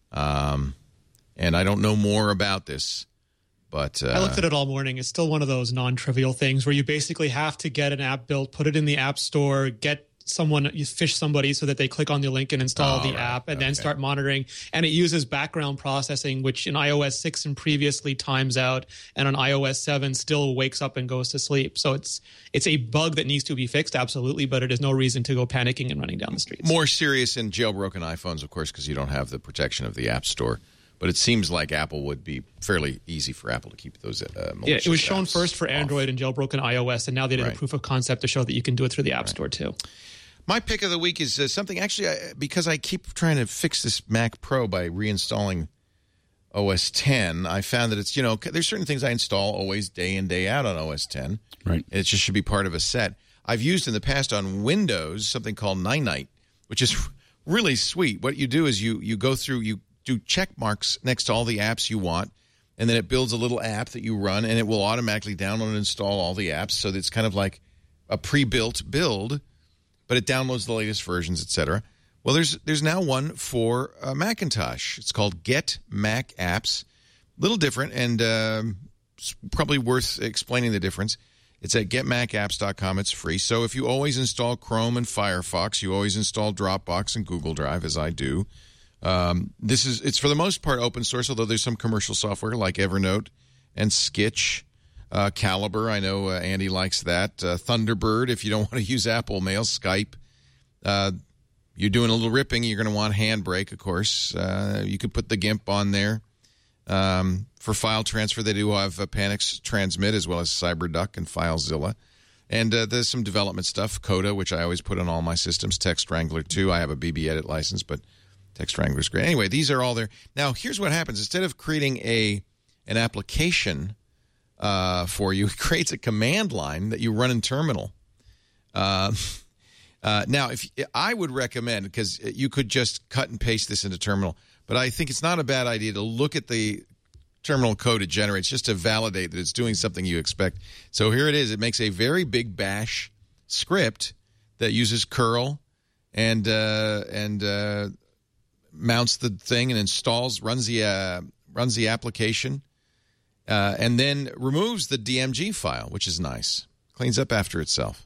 Um, and I don't know more about this. But uh, I looked at it all morning. It's still one of those non-trivial things where you basically have to get an app built, put it in the App Store, get someone, you fish somebody so that they click on the link and install oh, the right. app, and okay. then start monitoring. And it uses background processing, which in iOS six and previously times out, and on iOS seven still wakes up and goes to sleep. So it's it's a bug that needs to be fixed, absolutely, but it is no reason to go panicking and running down the streets. More serious in jailbroken iPhones, of course, because you don't have the protection of the App Store. But it seems like Apple would be fairly easy for Apple to keep those uh, yeah, it was shown first for Android off. and jailbroken iOS, and now they did right. a proof of concept to show that you can do it through the App right. Store, too. My pick of the week is uh, something, actually, I, because I keep trying to fix this Mac Pro by reinstalling O S ten, I found that it's, you know, there's certain things I install always day in, day out on O S ten. Right. It just should be part of a set. I've used in the past on Windows something called Ninite, which is really sweet. What you do is you you go through, you do check marks next to all the apps you want, and then it builds a little app that you run, and it will automatically download and install all the apps, so that it's kind of like a pre-built build, but it downloads the latest versions, et cetera. Well, there's there's now one for uh, Macintosh. It's called Get Mac Apps. A little different, and um, it's probably worth explaining the difference. It's at get mac apps dot com. It's free. So if you always install Chrome and Firefox, you always install Dropbox and Google Drive, as I do. Um, this is it's for the most part open source, although there's some commercial software like Evernote and Skitch, uh, Calibre. I know uh, Andy likes that. Uh, Thunderbird, if you don't want to use Apple Mail, Skype. Uh, you're doing a little ripping, you're going to want Handbrake, of course. Uh, you could put the GIMP on there. Um, for file transfer, they do have uh, Panix Transmit as well as CyberDuck and FileZilla. And uh, there's some development stuff, Coda, which I always put on all my systems, Text Wrangler too. I have a B B Edit license, but Text Wrangler is great. Anyway, these are all there. Now, here's what happens. Instead of creating a an application uh, for you, it creates a command line that you run in Terminal. Uh, uh, now, if I would recommend, because you could just cut and paste this into Terminal, but I think it's not a bad idea to look at the terminal code it generates just to validate that it's doing something you expect. So here it is. It makes a very big bash script that uses curl and uh, and uh, mounts the thing and installs, runs the uh, runs the application, uh, and then removes the D M G file, which is nice. Cleans up after itself.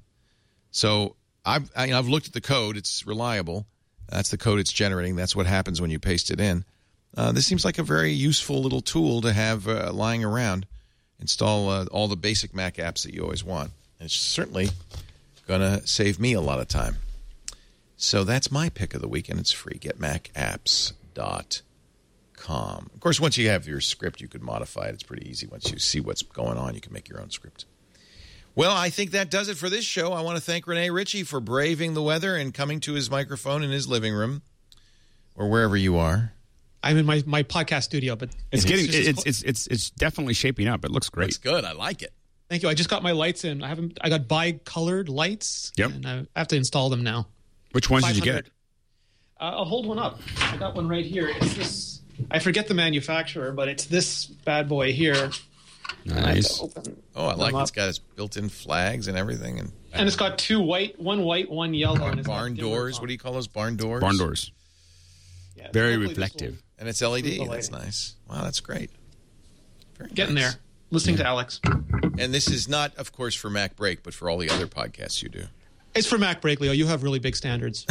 So I've I, I've looked at the code. It's reliable. That's the code it's generating. That's what happens when you paste it in. Uh, this seems like a very useful little tool to have uh, lying around. Install uh, all the basic Mac apps that you always want. And it's certainly going to save me a lot of time. So that's my pick of the week, and it's free. get mac apps dot com. Of course, once you have your script, you could modify it. It's pretty easy. Once you see what's going on, you can make your own script. Well, I think that does it for this show. I want to thank Rene Ritchie for braving the weather and coming to his microphone in his living room or wherever you are. I'm in my, my podcast studio, but it's, it's getting just, it's, it's it's it's definitely shaping up. It looks great. It's good. I like it. Thank you. I just got my lights in. I haven't. I got bi-colored lights. Yep. And I have to install them now. Which ones did you get? Uh, I'll hold one up. I got one right here. It's this. I forget the manufacturer, but it's this bad boy here. Nice. Oh, I like it. It's got its built-in flags and everything, and and it's got two white, one white, one yellow. Barn, and it's barn doors. What do you call those? Barn doors. Barn doors. Yeah, very reflective. And it's L E D. That's nice. Wow, that's great. Very Getting nice. there. Listening yeah. to Alex. And this is not, of course, for Mac Break, but for all the other podcasts you do. It's for Mac Break, Leo. You have really big standards.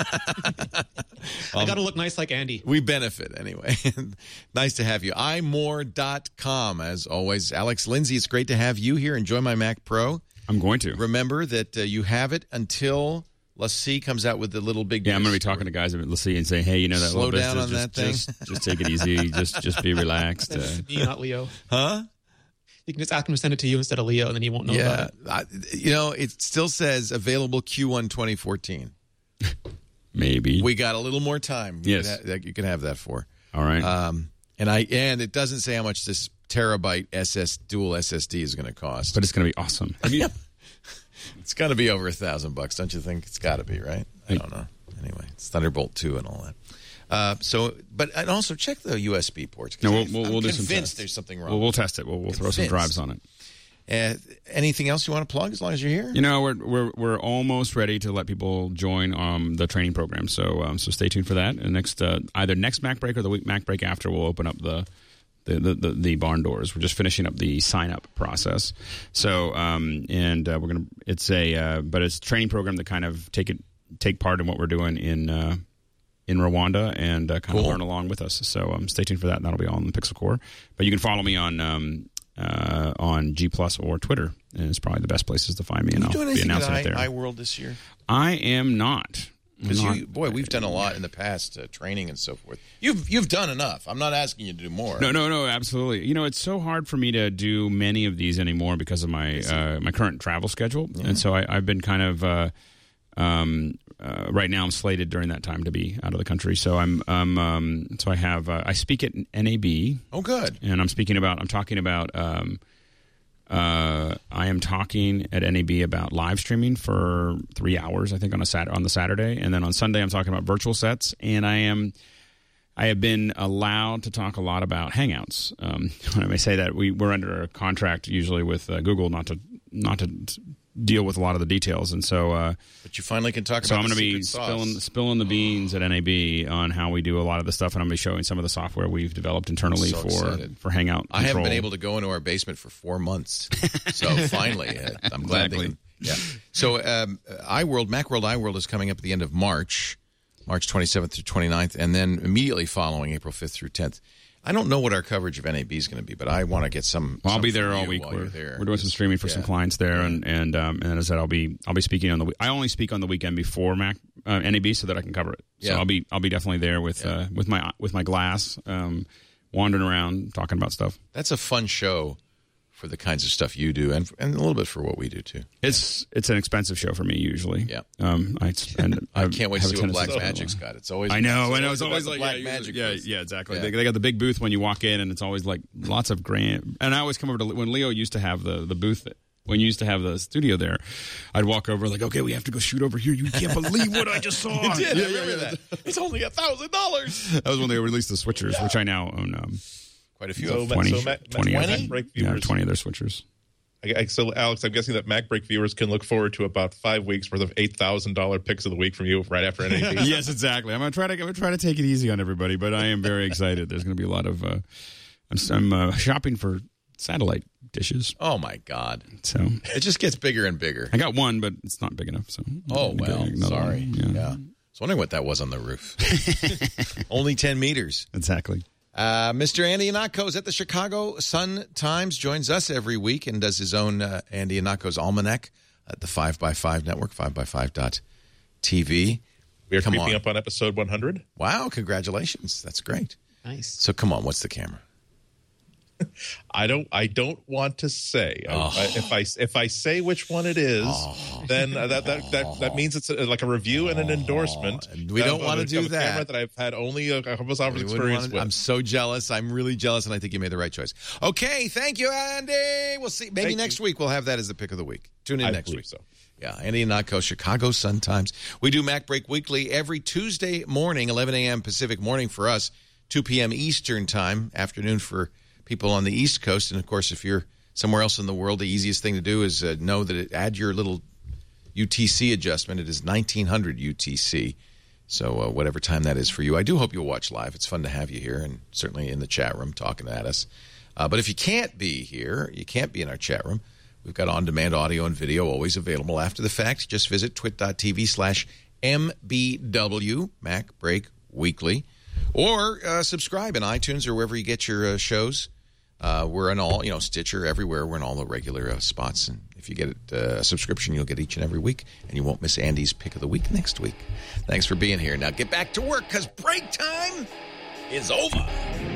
I um, got to look nice like Andy. We benefit anyway. Nice to have you. i more dot com. As always, Alex Lindsay, it's great to have you here. Enjoy my Mac Pro. I'm going to. Remember that uh, you have it until LaCie comes out with the little big. Yeah, I'm going to be talking to guys at LaCie and say, hey, you know that slow little down on just, that thing. Just, just take it easy. just just be relaxed. Uh, me, not Leo. Huh? You can just ask him to send it to you instead of Leo, and then he won't know yeah, about it. I, you know, it still says available Q one twenty fourteen. Maybe we got a little more time. You yes, can ha- you can have that for. All right. Um, and I and it doesn't say how much this terabyte S S dual S S D is going to cost, but it's going to be awesome. I mean, it's got to be over a thousand bucks, don't you think? It's got to be, right? I don't know. Anyway, it's Thunderbolt two and all that. Uh, so, but and also check the U S B ports. No, we'll, we'll, I'm we'll do convinced some tests. There's something wrong. We'll, we'll test it. We'll, we'll throw some drives on it. Uh, anything else you want to plug? As long as you're here, you know, we're we're we're almost ready to let people join um, the training program. So um, so stay tuned for that. And next, uh, either next Mac Break or the week Mac Break after, we'll open up the. The, the, the, the barn doors. We're just finishing up the sign up process. So, um, and uh, we're gonna. It's a, uh, but it's a training program that kind of take it take part in what we're doing in uh, in Rwanda and uh, kind cool. of learn along with us. So, um, stay tuned for that. And that'll be all in the Pixel Core. But you can follow me on um, uh, on G Plus or Twitter, and it's probably the best places to find me. And Are you I'll doing be anything announcing at it there. I, iWorld this year? I am not. Because you, boy, we've done a lot in the past, uh, training and so forth. You've you've done enough. I'm not asking you to do more. No, no, no, absolutely. You know, it's so hard for me to do many of these anymore because of my uh, my current travel schedule, yeah. and so I, I've been kind of. Uh, um, uh, right now, I'm slated during that time to be out of the country, so I'm. Um, um, so I have. Uh, I speak at N A B. Oh, good. And I'm speaking about. I'm talking about. Um, Uh, I am talking at N A B about live streaming for three hours, I think, on a sat on the Saturday, and then on Sunday I'm talking about virtual sets. And I am, I have been allowed to talk a lot about Hangouts. Um, when I may say that, we we're under a contract usually with uh, Google not to not to deal with a lot of the details, and so. Uh, but you finally can talk. So about I'm going to be sauce. spilling spilling the beans at N A B on how we do a lot of the stuff, and I'm going to be showing some of the software we've developed internally so for excited. for Hangout. I haven't control. been able to go into our basement for four months, so finally, uh, I'm glad. Exactly. They, yeah. So um, iWorld, Macworld, iWorld is coming up at the end of March, March twenty-seventh through twenty-ninth, and then immediately following April fifth through tenth. I don't know what our coverage of N A B is going to be, but I want to get some. Well, I'll some be there from all you week. while We're, you're there. we're doing some streaming for yeah. some clients there, yeah. and and um, and as I said, I'll be I'll be speaking on the. I only speak on the weekend before Mac uh, N A B so that I can cover it. So Yeah. I'll be I'll be definitely there with Yeah. uh, with my with my glass, um, wandering around talking about stuff. That's a fun show for the kinds of stuff you do, and and a little bit for what we do too. It's it's an expensive show for me usually. Yeah. Um. I and I can't wait to have a see what tendency Black to- Magic's got. It's always I know, it's I know. It's always always about like the yeah, Black Magic. yeah, booth. yeah, exactly. Yeah. They, they got the big booth when you walk in, and it's always like lots of grand. And I always come over to when Leo used to have the the booth. When you used to have the studio there, I'd walk over like, okay, we have to go shoot over here. You can't believe what I just saw. You did. Yeah, I remember yeah, yeah. that. It's only a thousand dollars. That was when they released the switchers, which I now own. Um, Quite a few. So, of Ma- them. twenty, so Ma- twenty, Ma- of Mac them. Break Yeah, viewers. twenty of their switchers. I, I, so, Alex, I'm guessing that Mac Break viewers can look forward to about five weeks worth of eight thousand dollar picks of the week from you right after N A B. Yes, exactly. I'm gonna try to I'm gonna try to take it easy on everybody, but I am very excited. There's going to be a lot of. Uh, I'm, I'm uh, shopping for satellite dishes. Oh my God! So it just gets bigger and bigger. I got one, but it's not big enough. So Oh I'm gonna well, get another sorry. one. Yeah. Yeah. I was wondering what that was on the roof. Only ten meters. Exactly. Uh, Mister Andy Ihnatko at the Chicago Sun-Times, joins us every week and does his own uh, Andy Ihnatko's Almanac at the five by five Network, five by five dot T V. We are Come creeping on. up on episode one hundred. Wow, congratulations. That's great. Nice. So come on, what's the camera? I don't. I don't want to say. Oh. I, if I if I say which one it is, oh. then that that, that that means it's a, like a review and an endorsement. We don't uh, want to do a that. Camera that I've had only a couple of hours experience with. I'm so jealous. I'm really jealous, and I think you made the right choice. Okay, thank you, Andy. We'll see. Maybe thank next you. week we'll have that as the pick of the week. Tune in I next believe week. So. Yeah, Andy Ihnatko, Chicago Sun-Times. We do Mac Break Weekly every Tuesday morning, eleven a.m. Pacific morning for us, two p.m. Eastern Time, afternoon for people on the East Coast. And, of course, if you're somewhere else in the world, the easiest thing to do is uh, know that it, add your little U T C adjustment. It is nineteen hundred U T C. So uh, whatever time that is for you. I do hope you'll watch live. It's fun to have you here and certainly in the chat room talking at us. Uh, but if you can't be here, you can't be in our chat room, we've got on-demand audio and video always available after the fact. Just visit twit.tv slash MBW, Mac Break Weekly, or uh, subscribe in iTunes or wherever you get your uh, shows. Uh, we're in all, you know, Stitcher, everywhere. We're in all the regular uh, spots. And if you get it, uh, a subscription, you'll get each and every week. And you won't miss Andy's Pick of the Week next week. Thanks for being here. Now get back to work because break time is over.